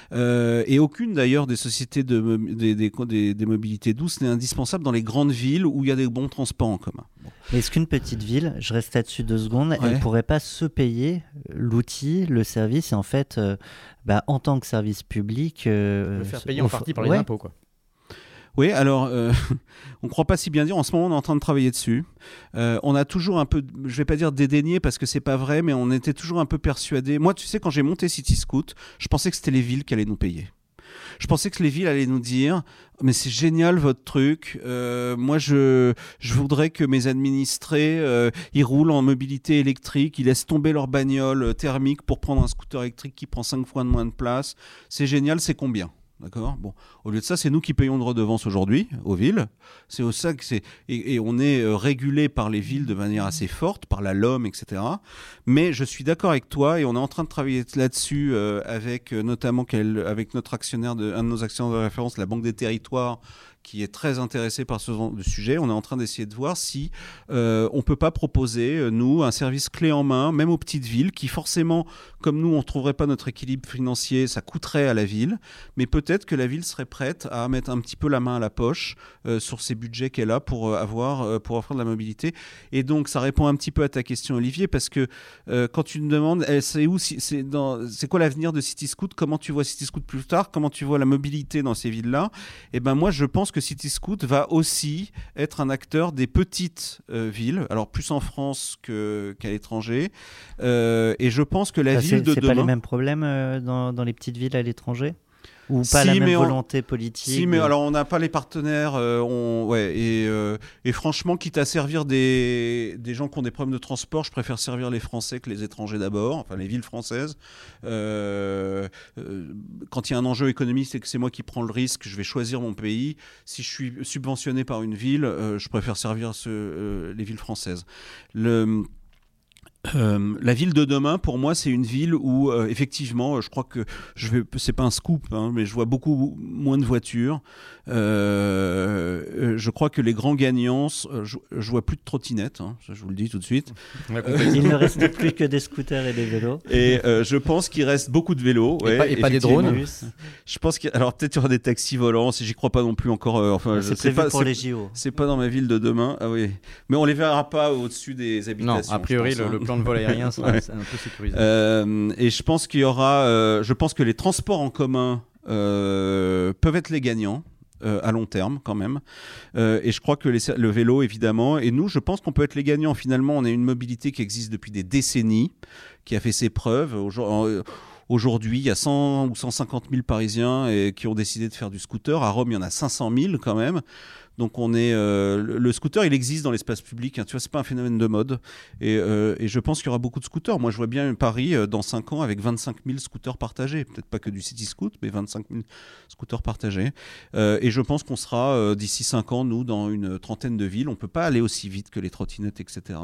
Et aucune d'ailleurs des sociétés des mobilités douces n'est indispensable dans les grandes villes où il y a des bons transports en commun. Bon. Est-ce qu'une petite ville, je reste là-dessus 2 secondes, elle pourrait pas se payer l'outil, le service, et en fait, en tant que service public, le faire payer en partie par les impôts, quoi. Oui, alors, on ne croit pas si bien dire. En ce moment, on est en train de travailler dessus. On a toujours un peu, je ne vais pas dire dédaigné parce que ce n'est pas vrai, mais on était toujours un peu persuadés. Moi, tu sais, quand j'ai monté Cityscoot, je pensais que c'était les villes qui allaient nous payer. Je pensais que les villes allaient nous dire « Mais c'est génial votre truc. Moi, je voudrais que mes administrés, ils roulent en mobilité électrique, ils laissent tomber leur bagnole thermique pour prendre un scooter électrique qui prend 5 fois moins de place. C'est génial, c'est combien ?» D'accord. Bon, au lieu de ça, c'est nous qui payons de redevance aujourd'hui aux villes. C'est au ça que et on est régulé par les villes de manière assez forte, par la LOM, etc. Mais je suis d'accord avec toi et on est en train de travailler là-dessus avec notamment avec notre actionnaire, un de nos actionnaires de référence, la Banque des Territoires, qui est très intéressé par ce genre de sujet. On est en train d'essayer de voir si on ne peut pas proposer, nous, un service clé en main, même aux petites villes, qui forcément, comme nous, on ne trouverait pas notre équilibre financier, ça coûterait à la ville, mais peut-être que la ville serait prête à mettre un petit peu la main à la poche sur ces budgets qu'elle a pour offrir de la mobilité. Et donc, ça répond un petit peu à ta question, Olivier, parce que quand tu me demandes, c'est quoi l'avenir de Cityscoot ? Comment tu vois Cityscoot plus tard ? Comment tu vois la mobilité dans ces villes-là ? Eh ben moi, je pense que Cityscoot va aussi être un acteur des petites villes, alors plus en France qu'à l'étranger. Et je pense que la ville de demain... C'est pas les mêmes problèmes dans les petites villes à l'étranger ? Ou pas la même volonté politique? Si, mais alors on n'a pas les partenaires. Et franchement, quitte à servir des gens qui ont des problèmes de transport, je préfère servir les Français que les étrangers d'abord, enfin les villes françaises. Quand il y a un enjeu économique, c'est que c'est moi qui prends le risque, je vais choisir mon pays. Si je suis subventionné par une ville, je préfère servir les villes françaises. La ville de demain, pour moi, c'est une ville où, effectivement, je crois que c'est pas un scoop, hein, mais je vois beaucoup moins de voitures. Je crois que les grands gagnants, je vois plus de trottinettes, hein, je vous le dis tout de suite. Il ne reste plus que des scooters et des vélos. Et je pense qu'il reste beaucoup de vélos. Et pas des drones. Je pense alors peut-être il y aura des taxis volants, si j'y crois pas non plus encore. C'est prévu pour les JO. C'est pas dans ma ville de demain. Ah oui, mais on les verra pas au-dessus des habitations. Non, a priori le plan de vol aérien sera un peu sécurisé. Et je pense qu'il y aura. Je pense que les transports en commun peuvent être les gagnants. À long terme quand même, et je crois que le vélo évidemment, et nous je pense qu'on peut être les gagnants. Finalement on a une mobilité qui existe depuis des décennies, qui a fait ses preuves. Aujourd'hui il y a 100 ou 150 000 Parisiens qui ont décidé de faire du scooter. À Rome il y en a 500 000 quand même. Donc le scooter, il existe dans l'espace public, hein, tu vois, c'est pas un phénomène de mode. Et je pense qu'il y aura beaucoup de scooters. Moi, je vois bien Paris dans 5 ans avec 25 000 scooters partagés. Peut-être pas que du Cityscoot, mais 25 000 scooters partagés. Et je pense qu'on sera d'ici 5 ans, nous, dans une trentaine de villes. On peut pas aller aussi vite que les trottinettes, etc.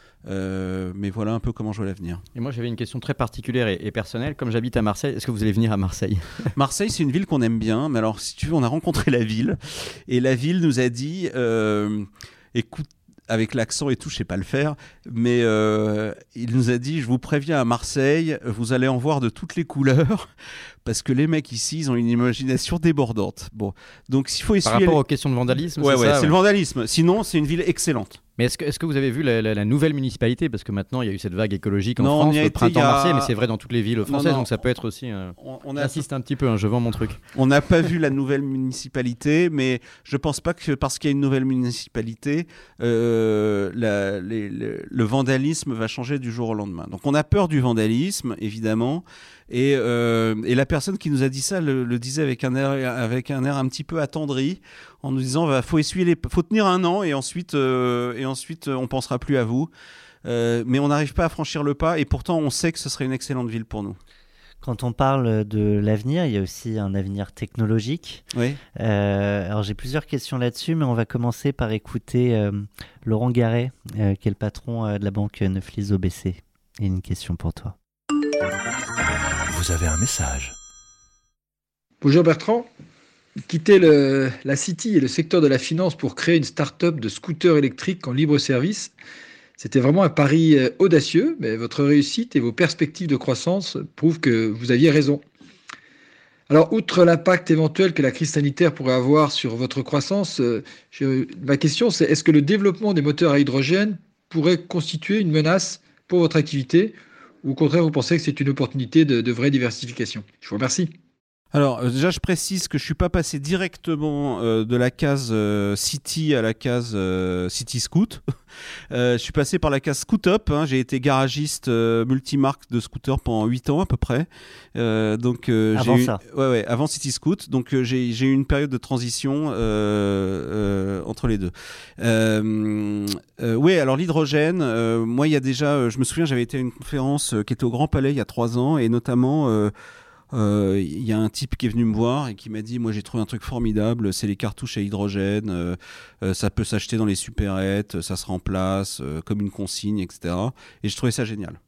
Mais voilà un peu comment je vois l'avenir. Et moi j'avais une question très particulière et personnelle. Comme j'habite à Marseille, est-ce que vous allez venir à Marseille? Marseille, c'est une ville qu'on aime bien, mais alors si tu veux, on a rencontré la ville et la ville nous a dit écoute, avec l'accent et tout, je sais pas le faire, mais il nous a dit, je vous préviens, à Marseille, vous allez en voir de toutes les couleurs, parce que les mecs ici, ils ont une imagination débordante. Bon, donc s'il faut essuyer... Par rapport aux questions de vandalisme, c'est le vandalisme. Sinon, c'est une ville excellente. Mais est-ce que vous avez vu la nouvelle municipalité? Parce que maintenant, il y a eu cette vague écologique en France, le printemps Marseille, mais c'est vrai dans toutes les villes françaises, donc ça peut être aussi... On insiste un petit peu, je vends mon truc. On n'a pas vu la nouvelle municipalité, mais je pense pas que parce qu'il y a une nouvelle municipalité, le vandalisme va changer du jour au lendemain. Donc on a peur du vandalisme, évidemment, et la personne qui nous a dit ça le disait avec un air un petit peu attendri, en nous disant faut tenir un an et ensuite on pensera plus à vous. Mais on n'arrive pas à franchir le pas et pourtant on sait que ce serait une excellente ville pour nous. Quand on parle de l'avenir, il y a aussi un avenir technologique. Oui. Alors j'ai plusieurs questions là-dessus, mais on va commencer par écouter Laurent Garret, qui est le patron de la banque Neuflize OBC. Et une question pour toi. Vous avez un message. Bonjour Bertrand. quitté la City et le secteur de la finance pour créer une start-up de scooters électriques en libre service. C'était vraiment un pari audacieux, mais votre réussite et vos perspectives de croissance prouvent que vous aviez raison. Alors, outre l'impact éventuel que la crise sanitaire pourrait avoir sur votre croissance, ma question c'est, est-ce que le développement des moteurs à hydrogène pourrait constituer une menace pour votre activité, ou au contraire, vous pensez que c'est une opportunité de vraie diversification? Je vous remercie. Alors déjà, je précise que je suis pas passé directement de la case City à la case City Scoot. Je suis passé par la case Scoot Up. J'ai été garagiste multimarque de scooters pendant 8 ans à peu près. Avant City Scoot. Donc j'ai eu une période de transition entre les deux. Alors l'hydrogène, moi il y a déjà, je me souviens, j'avais été à une conférence qui était au Grand Palais il y a 3 ans et notamment il y a un type qui est venu me voir et qui m'a dit, moi j'ai trouvé un truc formidable, c'est les cartouches à hydrogène, ça peut s'acheter dans les supérettes, ça se remplace comme une consigne, etc. Et je trouvais ça génial.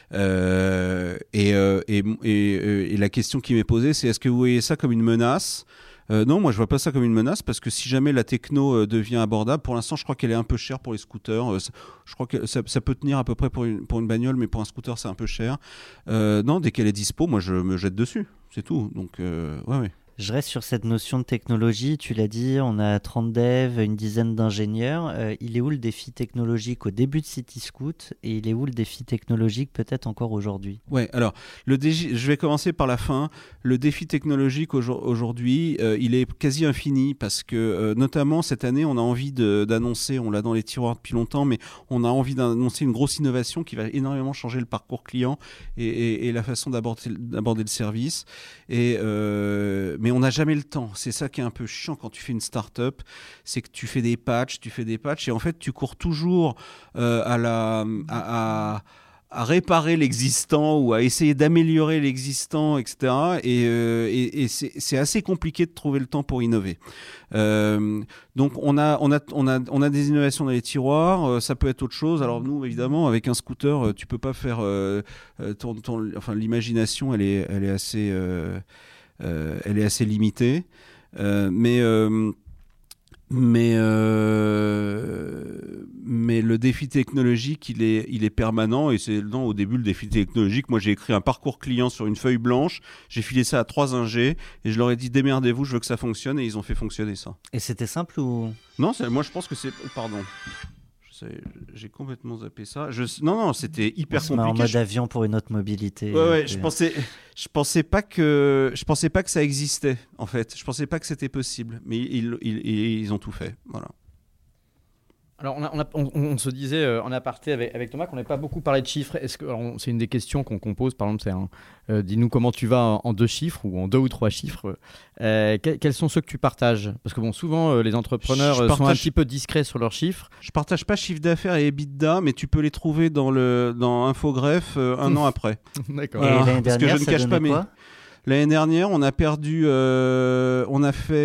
Et la question qui m'est posée, c'est est-ce que vous voyez ça comme une menace ? Non, moi je vois pas ça comme une menace parce que si jamais la techno devient abordable, pour l'instant je crois qu'elle est un peu chère pour les scooters. Je crois que ça peut tenir à peu près pour une bagnole, mais pour un scooter c'est un peu cher. Non, dès qu'elle est dispo, moi je me jette dessus, c'est tout. Donc ouais. Je reste sur cette notion de technologie. Tu l'as dit, on a 30 devs, une dizaine d'ingénieurs. Il est où le défi technologique au début de City Scoot et il est où le défi technologique peut-être encore aujourd'hui ? Ouais, alors je vais commencer par la fin. Le défi technologique aujourd'hui, il est quasi infini parce que notamment cette année, on a envie d'annoncer, on l'a dans les tiroirs depuis longtemps, mais on a envie d'annoncer une grosse innovation qui va énormément changer le parcours client et la façon d'aborder le service. Mais on n'a jamais le temps. C'est ça qui est un peu chiant quand tu fais une start-up, c'est que tu fais des patchs, et en fait tu cours toujours à réparer l'existant ou à essayer d'améliorer l'existant, etc. Et c'est assez compliqué de trouver le temps pour innover. Donc on a des innovations dans les tiroirs. Ça peut être autre chose. Alors nous, évidemment, avec un scooter, tu peux pas faire l'imagination, elle est assez limitée, mais le défi technologique, il est permanent et c'est au début le défi technologique. Moi, j'ai écrit un parcours client sur une feuille blanche, j'ai filé ça à 3 ingés et je leur ai dit démerdez-vous, je veux que ça fonctionne et ils ont fait fonctionner ça. Et c'était simple ou ? Non, moi je pense que c'est... Pardon. J'ai complètement zappé ça. Non, c'était hyper compliqué. En mode avion pour une autre mobilité. Ouais, je pensais pas que ça existait en fait. Je pensais pas que c'était possible, mais ils ont tout fait. Voilà. Alors, on se disait en aparté avec Thomas qu'on n'avait pas beaucoup parlé de chiffres. C'est une des questions qu'on pose, par exemple, c'est dis-nous comment tu vas en 2 chiffres ou en 2 ou 3 chiffres. Quels sont ceux que tu partages ? Parce que souvent, les entrepreneurs sont un petit peu discrets sur leurs chiffres. Je partage pas chiffre d'affaires et EBITDA, mais tu peux les trouver dans Infogreffe un an après. D'accord. Voilà. Et l'année dernière, parce que je ne cache pas quoi ? L'année dernière, on a perdu... on a fait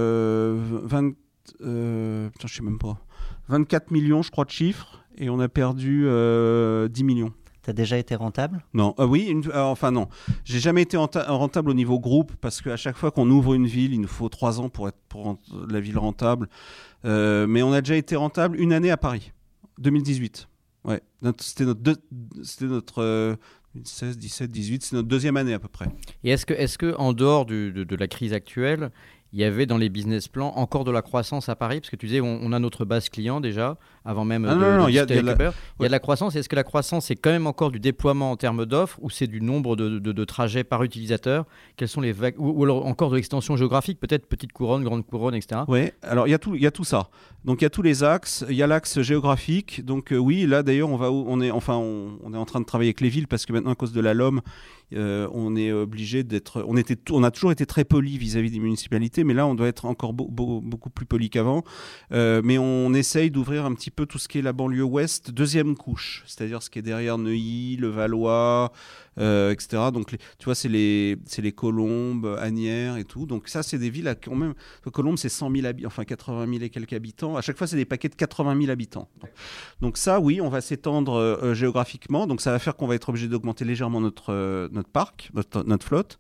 24 millions, je crois, de chiffres, et on a perdu 10 millions. Tu as déjà été rentable ? Non, non. J'ai jamais été rentable au niveau groupe, parce qu'à chaque fois qu'on ouvre une ville, il nous faut 3 ans pour rendre la ville rentable. Mais on a déjà été rentable une année à Paris, 2018. Ouais. C'était notre 16, 17, 18, c'est notre 2e année à peu près. Et est-ce que en dehors de la crise actuelle, il y avait dans les business plans encore de la croissance à Paris ? Parce que tu disais, on a notre base client déjà, avant même il y a de la croissance. Est-ce que la croissance, c'est quand même encore du déploiement en termes d'offres ou c'est du nombre de trajets par utilisateur ? Quelles sont les vagues ou alors encore de l'extension géographique, peut-être petite couronne, grande couronne, etc. Oui, alors il y a tout ça. Donc il y a tous les axes. Il y a l'axe géographique. Donc oui, là d'ailleurs, on est en train de travailler avec les villes parce que maintenant, à cause de la LOM, on est obligé d'être... On a toujours été très poli vis-à-vis des municipalités, mais là on doit être encore beaucoup plus poli qu'avant. Mais on essaye d'ouvrir un petit peu tout ce qui est la banlieue ouest, 2e couche, c'est-à-dire ce qui est derrière Neuilly, le Valois, etc. Donc tu vois, c'est les Colombes, Asnières et tout. Donc ça, c'est des villes quand même... Colombes, c'est 100 000 habitants, 80 000 et quelques habitants. À chaque fois, c'est des paquets de 80 000 habitants. Donc ça, oui, on va s'étendre géographiquement. Donc ça va faire qu'on va être obligé d'augmenter légèrement notre parc, notre flotte.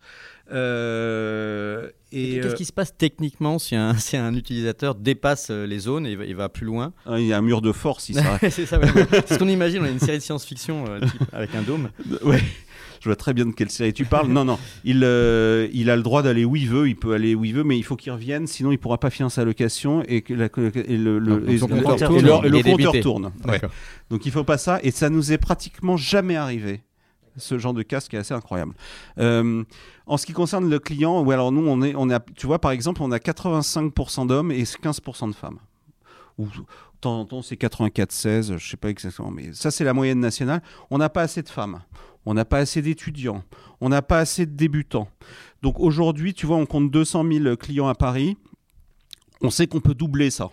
Et qu'est-ce qui se passe techniquement si un utilisateur dépasse les zones et va plus loin? Il y a un mur de force, il s'arrête. C'est ça, c'est ce qu'on imagine, on a une série de science-fiction avec un dôme. Ouais. Je vois très bien de quelle série tu parles. Non, il a le droit d'aller où il veut, il peut aller où il veut, mais il faut qu'il revienne, sinon il ne pourra pas finir sa location et que le compteur tourne. Ouais. Donc il ne faut pas ça, et ça nous est pratiquement jamais arrivé. Ce genre de casque est assez incroyable. En ce qui concerne le client, alors nous, tu vois, par exemple, on a 85% d'hommes et 15% de femmes. Ou de temps en temps, c'est 84-16, je ne sais pas exactement, mais ça, c'est la moyenne nationale. On n'a pas assez de femmes. On n'a pas assez d'étudiants, on n'a pas assez de débutants. Donc aujourd'hui, tu vois, on compte 200 000 clients à Paris. On sait qu'on peut doubler ça.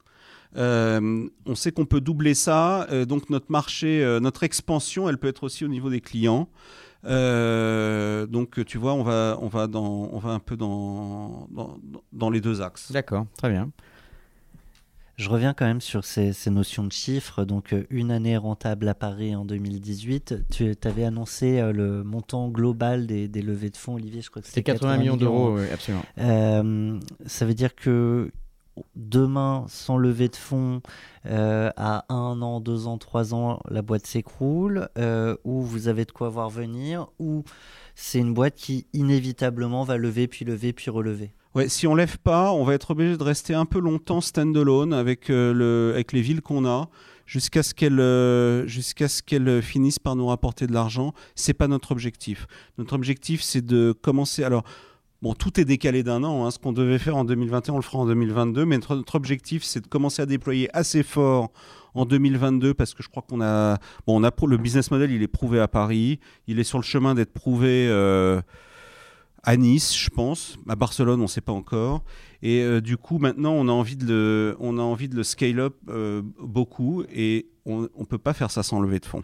Donc notre marché, notre expansion, elle peut être aussi au niveau des clients. Donc tu vois, on va un peu dans les deux axes. D'accord, très bien. Je reviens quand même sur ces notions de chiffres. Donc, une année rentable à Paris en 2018. Tu avais annoncé le montant global des levées de fonds, Olivier. Je crois que c'était 80 millions d'euros, oui, absolument. Ça veut dire que demain, sans levée de fonds, à 1 an, 2 ans, 3 ans, la boîte s'écroule, ou vous avez de quoi voir venir, ou c'est une boîte qui inévitablement va lever, puis relever. Ouais, si on lève pas, on va être obligé de rester un peu longtemps stand-alone avec les villes qu'on a, jusqu'à ce qu'elles finissent par nous rapporter de l'argent. C'est pas notre objectif. Notre objectif, c'est de commencer. Alors, bon, tout est décalé d'un an. Hein. Ce qu'on devait faire en 2021, on le fera en 2022. Mais notre objectif, c'est de commencer à déployer assez fort en 2022, parce que je crois qu'on a le business model, il est prouvé à Paris. Il est sur le chemin d'être prouvé à Nice, je pense. À Barcelone, on ne sait pas encore. Et du coup, maintenant, on a envie de le scale up beaucoup, et on ne peut pas faire ça sans lever de fonds.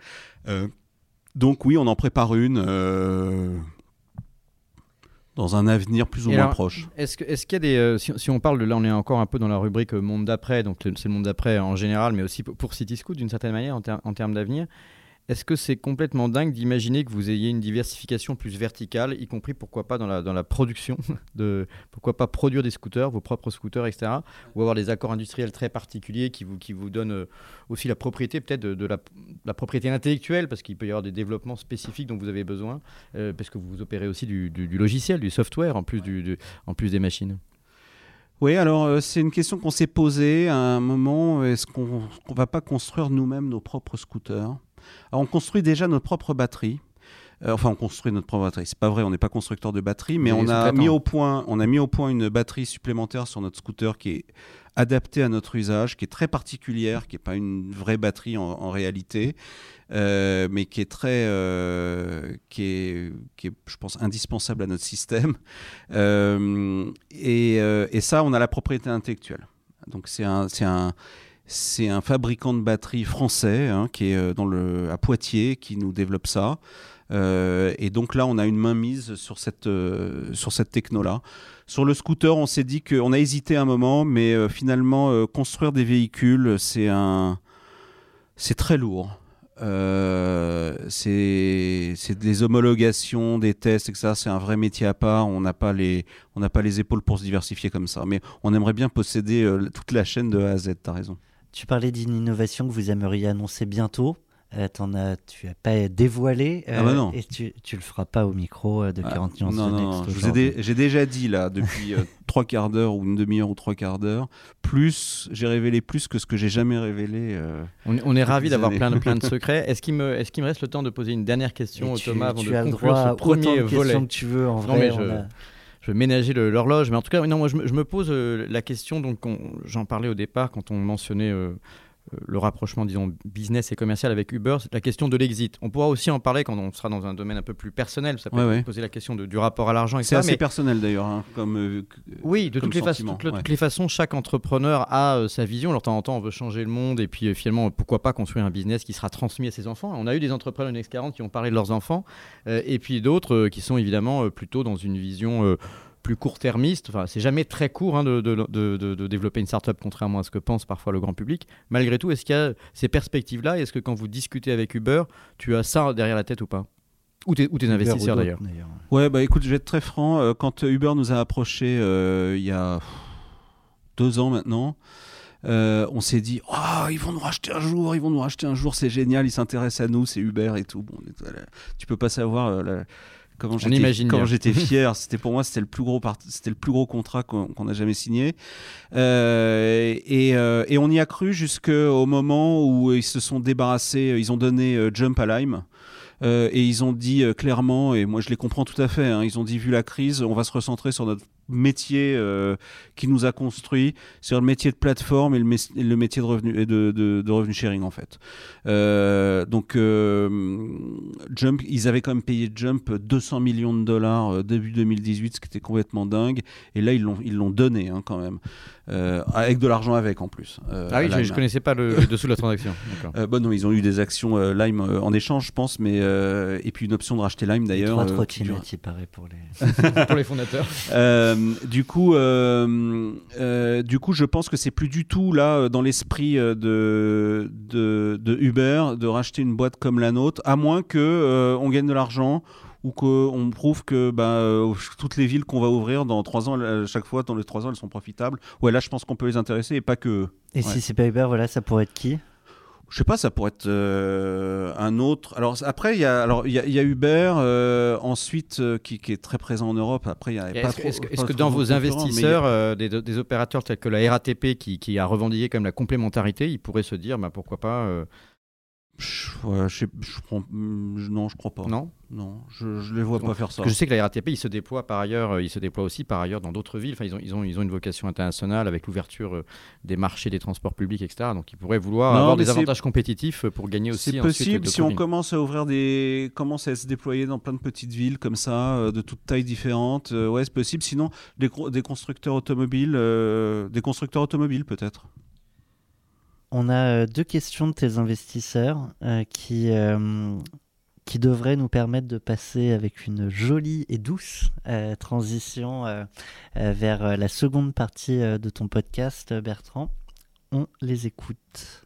Donc oui, on en prépare une dans un avenir plus ou moins proche. Est-ce qu'il y a des... si on parle de... Là, on est encore un peu dans la rubrique monde d'après, donc c'est le monde d'après en général, mais aussi pour Cityscoot d'une certaine manière en termes d'avenir. Est-ce que c'est complètement dingue d'imaginer que vous ayez une diversification plus verticale, y compris pourquoi pas dans la production, pourquoi pas produire des scooters, vos propres scooters, etc., ou avoir des accords industriels très particuliers qui vous donnent aussi la propriété, peut-être de la propriété intellectuelle, parce qu'il peut y avoir des développements spécifiques dont vous avez besoin, parce que vous opérez aussi du logiciel, du software, en plus des machines. Oui, alors c'est une question qu'on s'est posée à un moment. Est-ce qu'on ne va pas construire nous-mêmes nos propres scooters ? Alors, on construit déjà notre propre batterie. On construit notre propre batterie. C'est pas vrai, on n'est pas constructeur de batterie, mais on a mis au point une batterie supplémentaire sur notre scooter qui est adaptée à notre usage, qui est très particulière, qui n'est pas une vraie batterie en réalité, mais qui est qui est, je pense, indispensable à notre système. Et ça, on a la propriété intellectuelle. Donc c'est un fabricant de batteries français qui est à Poitiers, qui nous développe ça. Et donc là, on a une mainmise sur cette techno-là. Sur le scooter, on s'est dit qu'on a hésité un moment, mais finalement, construire des véhicules, c'est très lourd. C'est des homologations, des tests, etc. C'est un vrai métier à part. On n'a pas les épaules pour se diversifier comme ça. Mais on aimerait bien posséder toute la chaîne de A à Z, t'as raison. Tu parlais d'une innovation que vous aimeriez annoncer bientôt. Tu n'as pas dévoilé non. Et tu le feras pas au micro de 40 nuances. Non. J'ai déjà dit là depuis 3 quarts d'heure ou une demi-heure ou 3 quarts d'heure. J'ai révélé plus que ce que j'ai jamais révélé. On est ravis d'avoir plein de secrets. Est-ce qu'il me reste le temps de poser une dernière question, Thomas, avant de conclure ce premier volet? Que tu veux en vrai. Je vais ménager l'horloge, mais en tout cas, non, moi, je me pose la question. Donc, j'en parlais au départ quand on mentionnait le rapprochement, disons, business et commercial avec Uber, c'est la question de l'exit. On pourra aussi en parler quand on sera dans un domaine un peu plus personnel. Ça peut poser la question du rapport à l'argent, etc. C'est assez personnel d'ailleurs, oui, de toutes les façons, chaque entrepreneur a sa vision. Alors, de temps en temps, on veut changer le monde et puis finalement, pourquoi pas construire un business qui sera transmis à ses enfants. On a eu des entrepreneurs Next40 qui ont parlé de leurs enfants et puis d'autres qui sont évidemment plutôt dans une vision plus court-termiste. Enfin, c'est jamais très court de développer une start-up, contrairement à ce que pense parfois le grand public. Malgré tout, est-ce qu'il y a ces perspectives-là? Est-ce que quand vous discutez avec Uber, tu as ça derrière la tête ou pas? Ou tes investisseurs d'ailleurs. Ouais, bah écoute, je vais être très franc. Quand Uber nous a approchés il y a 2 ans maintenant, on s'est dit ils vont nous racheter un jour, c'est génial, ils s'intéressent à nous, c'est Uber et tout. Bon, tu peux pas savoir comment j'étais fier. Pour moi, c'était le plus gros contrat qu'on a jamais signé. Et on y a cru jusqu'au moment où ils se sont débarrassés, ils ont donné Jump à Lime. Et ils ont dit clairement, et moi je les comprends tout à fait, ils ont dit, vu la crise, on va se recentrer sur notre métier qui nous a construit, sur le métier de plateforme et le métier de revenu, de revenu sharing en fait. Donc Jump, ils avaient quand même payé Jump $200 millions début 2018, ce qui était complètement dingue, et là ils l'ont donné quand même, avec de l'argent en plus. Je connaissais pas le dessous de la transaction. Non, ils ont eu des actions Lime en échange, je pense, mais et puis une option de racheter Lime d'ailleurs. 3 trottinettes, il paraît, pour les fondateurs. Du coup, je pense que c'est plus du tout là dans l'esprit de Uber de racheter une boîte comme la nôtre, à moins que on gagne de l'argent ou qu'on prouve que toutes les villes qu'on va ouvrir dans 3 ans, chaque fois dans les 3 ans, elles sont profitables. Ouais, là, je pense qu'on peut les intéresser et pas que. Et si c'est pas Uber, voilà, ça pourrait être qui ? Je sais pas, ça pourrait être un autre. Alors après, il y a Uber, ensuite qui est très présent en Europe. Après, il y a pas trop. Est-ce que dans vos investisseurs, des opérateurs tels que la RATP qui a revendiqué comme la complémentarité, ils pourraient se dire, pourquoi pas non, je crois pas. Non, je les vois pas faire ça. Je sais que la RATP, il se déploie aussi par ailleurs dans d'autres villes. Enfin, ils ont une vocation internationale avec l'ouverture des marchés des transports publics, etc. Donc, ils pourraient vouloir avoir des avantages compétitifs pour gagner aussi. C'est possible si on commence à commence à se déployer dans plein de petites villes comme ça, de toutes tailles différentes. Ouais, c'est possible. Sinon, des constructeurs automobiles peut-être. On a 2 questions de tes investisseurs qui devraient nous permettre de passer avec une jolie et douce transition vers la seconde partie de ton podcast, Bertrand. On les écoute.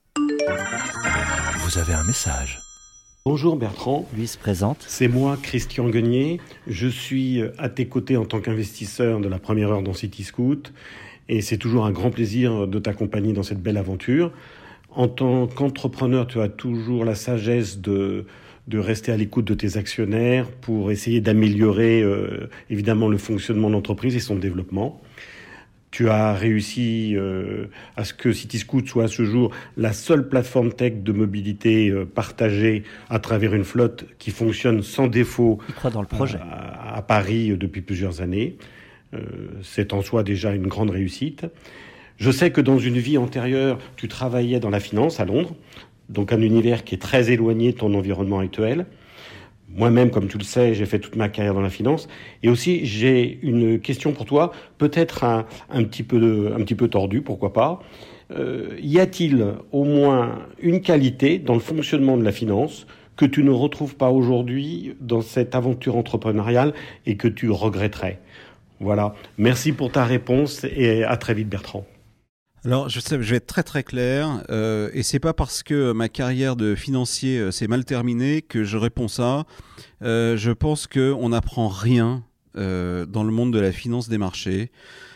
Vous avez un message. Bonjour Bertrand. Lui se présente. C'est moi, Christian Guenier. Je suis à tes côtés en tant qu'investisseur de la première heure dans Cityscoot. Et c'est toujours un grand plaisir de t'accompagner dans cette belle aventure. En tant qu'entrepreneur, tu as toujours la sagesse de rester à l'écoute de tes actionnaires pour essayer d'améliorer évidemment le fonctionnement de l'entreprise et son développement. Tu as réussi à ce que Cityscoot soit à ce jour la seule plateforme tech de mobilité partagée à travers une flotte qui fonctionne sans défaut. Il croit dans le projet. À Paris depuis plusieurs années. C'est en soi déjà une grande réussite. Je sais que dans une vie antérieure, tu travaillais dans la finance à Londres, donc un univers qui est très éloigné de ton environnement actuel. Moi-même, comme tu le sais, j'ai fait toute ma carrière dans la finance. Et aussi, j'ai une question pour toi, peut-être un petit peu tordue, pourquoi pas. Y a-t-il au moins une qualité dans le fonctionnement de la finance que tu ne retrouves pas aujourd'hui dans cette aventure entrepreneuriale et que tu regretterais ? Voilà. Merci pour ta réponse et à très vite, Bertrand. Alors, je vais être très très clair, et c'est pas parce que ma carrière de financier s'est mal terminée que je réponds ça. Je pense qu'on n'apprend rien dans le monde de la finance des marchés.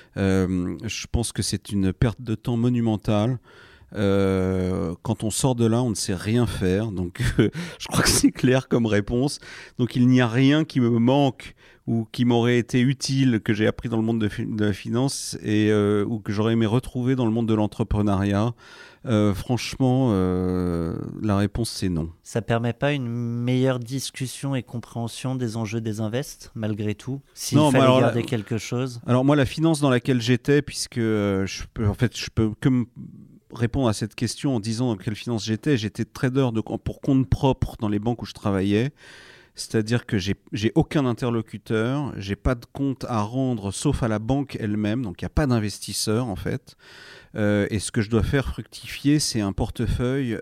Je pense que c'est une perte de temps monumentale. Quand on sort de là, on ne sait rien faire. Donc, je crois que c'est clair comme réponse. Donc, il n'y a rien qui me manque ou qui m'aurait été utile, que j'ai appris dans le monde de la finance ou que j'aurais aimé retrouver dans le monde de l'entrepreneuriat. Franchement, la réponse c'est non. Ça permet pas une meilleure discussion et compréhension des enjeux des invests, malgré tout, s'il fallait garder quelque chose? Alors moi, la finance dans laquelle j'étais, puisque je peux que me répondre à cette question en disant dans quelle finance j'étais trader pour compte propre dans les banques où je travaillais. C'est-à-dire que j'ai aucun interlocuteur, j'ai pas de compte à rendre sauf à la banque elle-même, donc il n'y a pas d'investisseur en fait. Et ce que je dois faire fructifier, c'est un portefeuille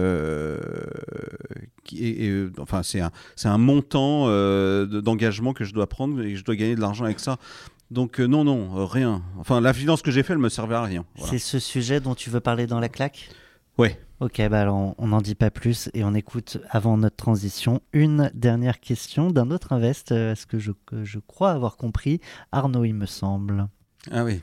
c'est un montant d'engagement que je dois prendre et je dois gagner de l'argent avec ça. Donc non, rien. Enfin, la finance que j'ai faite, elle me servait à rien. Voilà. C'est ce sujet dont tu veux parler dans la claque ? Ouais. Ok, alors on n'en dit pas plus et on écoute avant notre transition une dernière question d'un autre invest, est-ce que je crois avoir compris, Arnaud il me semble. Ah oui.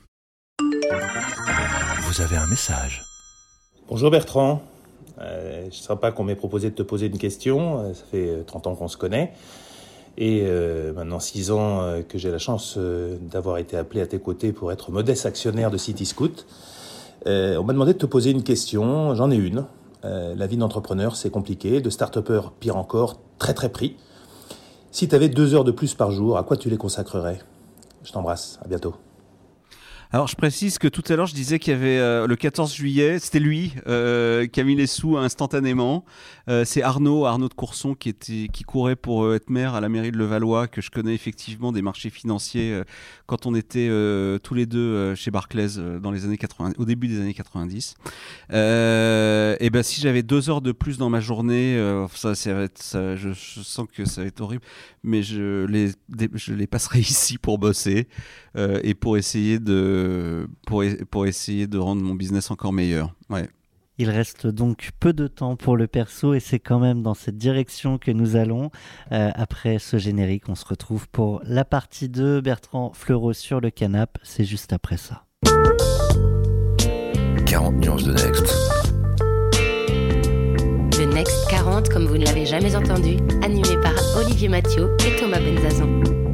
Vous avez un message. Bonjour Bertrand, c'est sympa qu'on m'ait proposé de te poser une question, ça fait 30 ans qu'on se connaît et maintenant 6 ans que j'ai la chance d'avoir été appelé à tes côtés pour être modeste actionnaire de Cityscoot. On m'a demandé de te poser une question, j'en ai une. La vie d'entrepreneur, c'est compliqué, de start-upper, pire encore, très très pris. Si tu avais 2 heures de plus par jour, à quoi tu les consacrerais ? Je t'embrasse, à bientôt. Alors, je précise que tout à l'heure, je disais qu'il y avait le 14 juillet, c'était lui qui a mis les sous instantanément. C'est Arnaud de Courson qui courait pour être maire à la mairie de Levallois, que je connais effectivement des marchés financiers quand on était tous les deux chez Barclays dans les années 80, au début des années 90. Et ben si j'avais 2 heures de plus dans ma journée, je sens que ça va être horrible, mais je les passerai ici pour bosser et pour essayer de rendre mon business encore meilleur. Ouais. Il reste donc peu de temps pour le perso et c'est quand même dans cette direction que nous allons. Après ce générique, on se retrouve pour la partie 2. Bertrand Fleurot sur le canapé, c'est juste après ça. 40 nuances de Next. Le Next 40, comme vous ne l'avez jamais entendu, animé par Olivier Mathieu et Thomas Benzazon.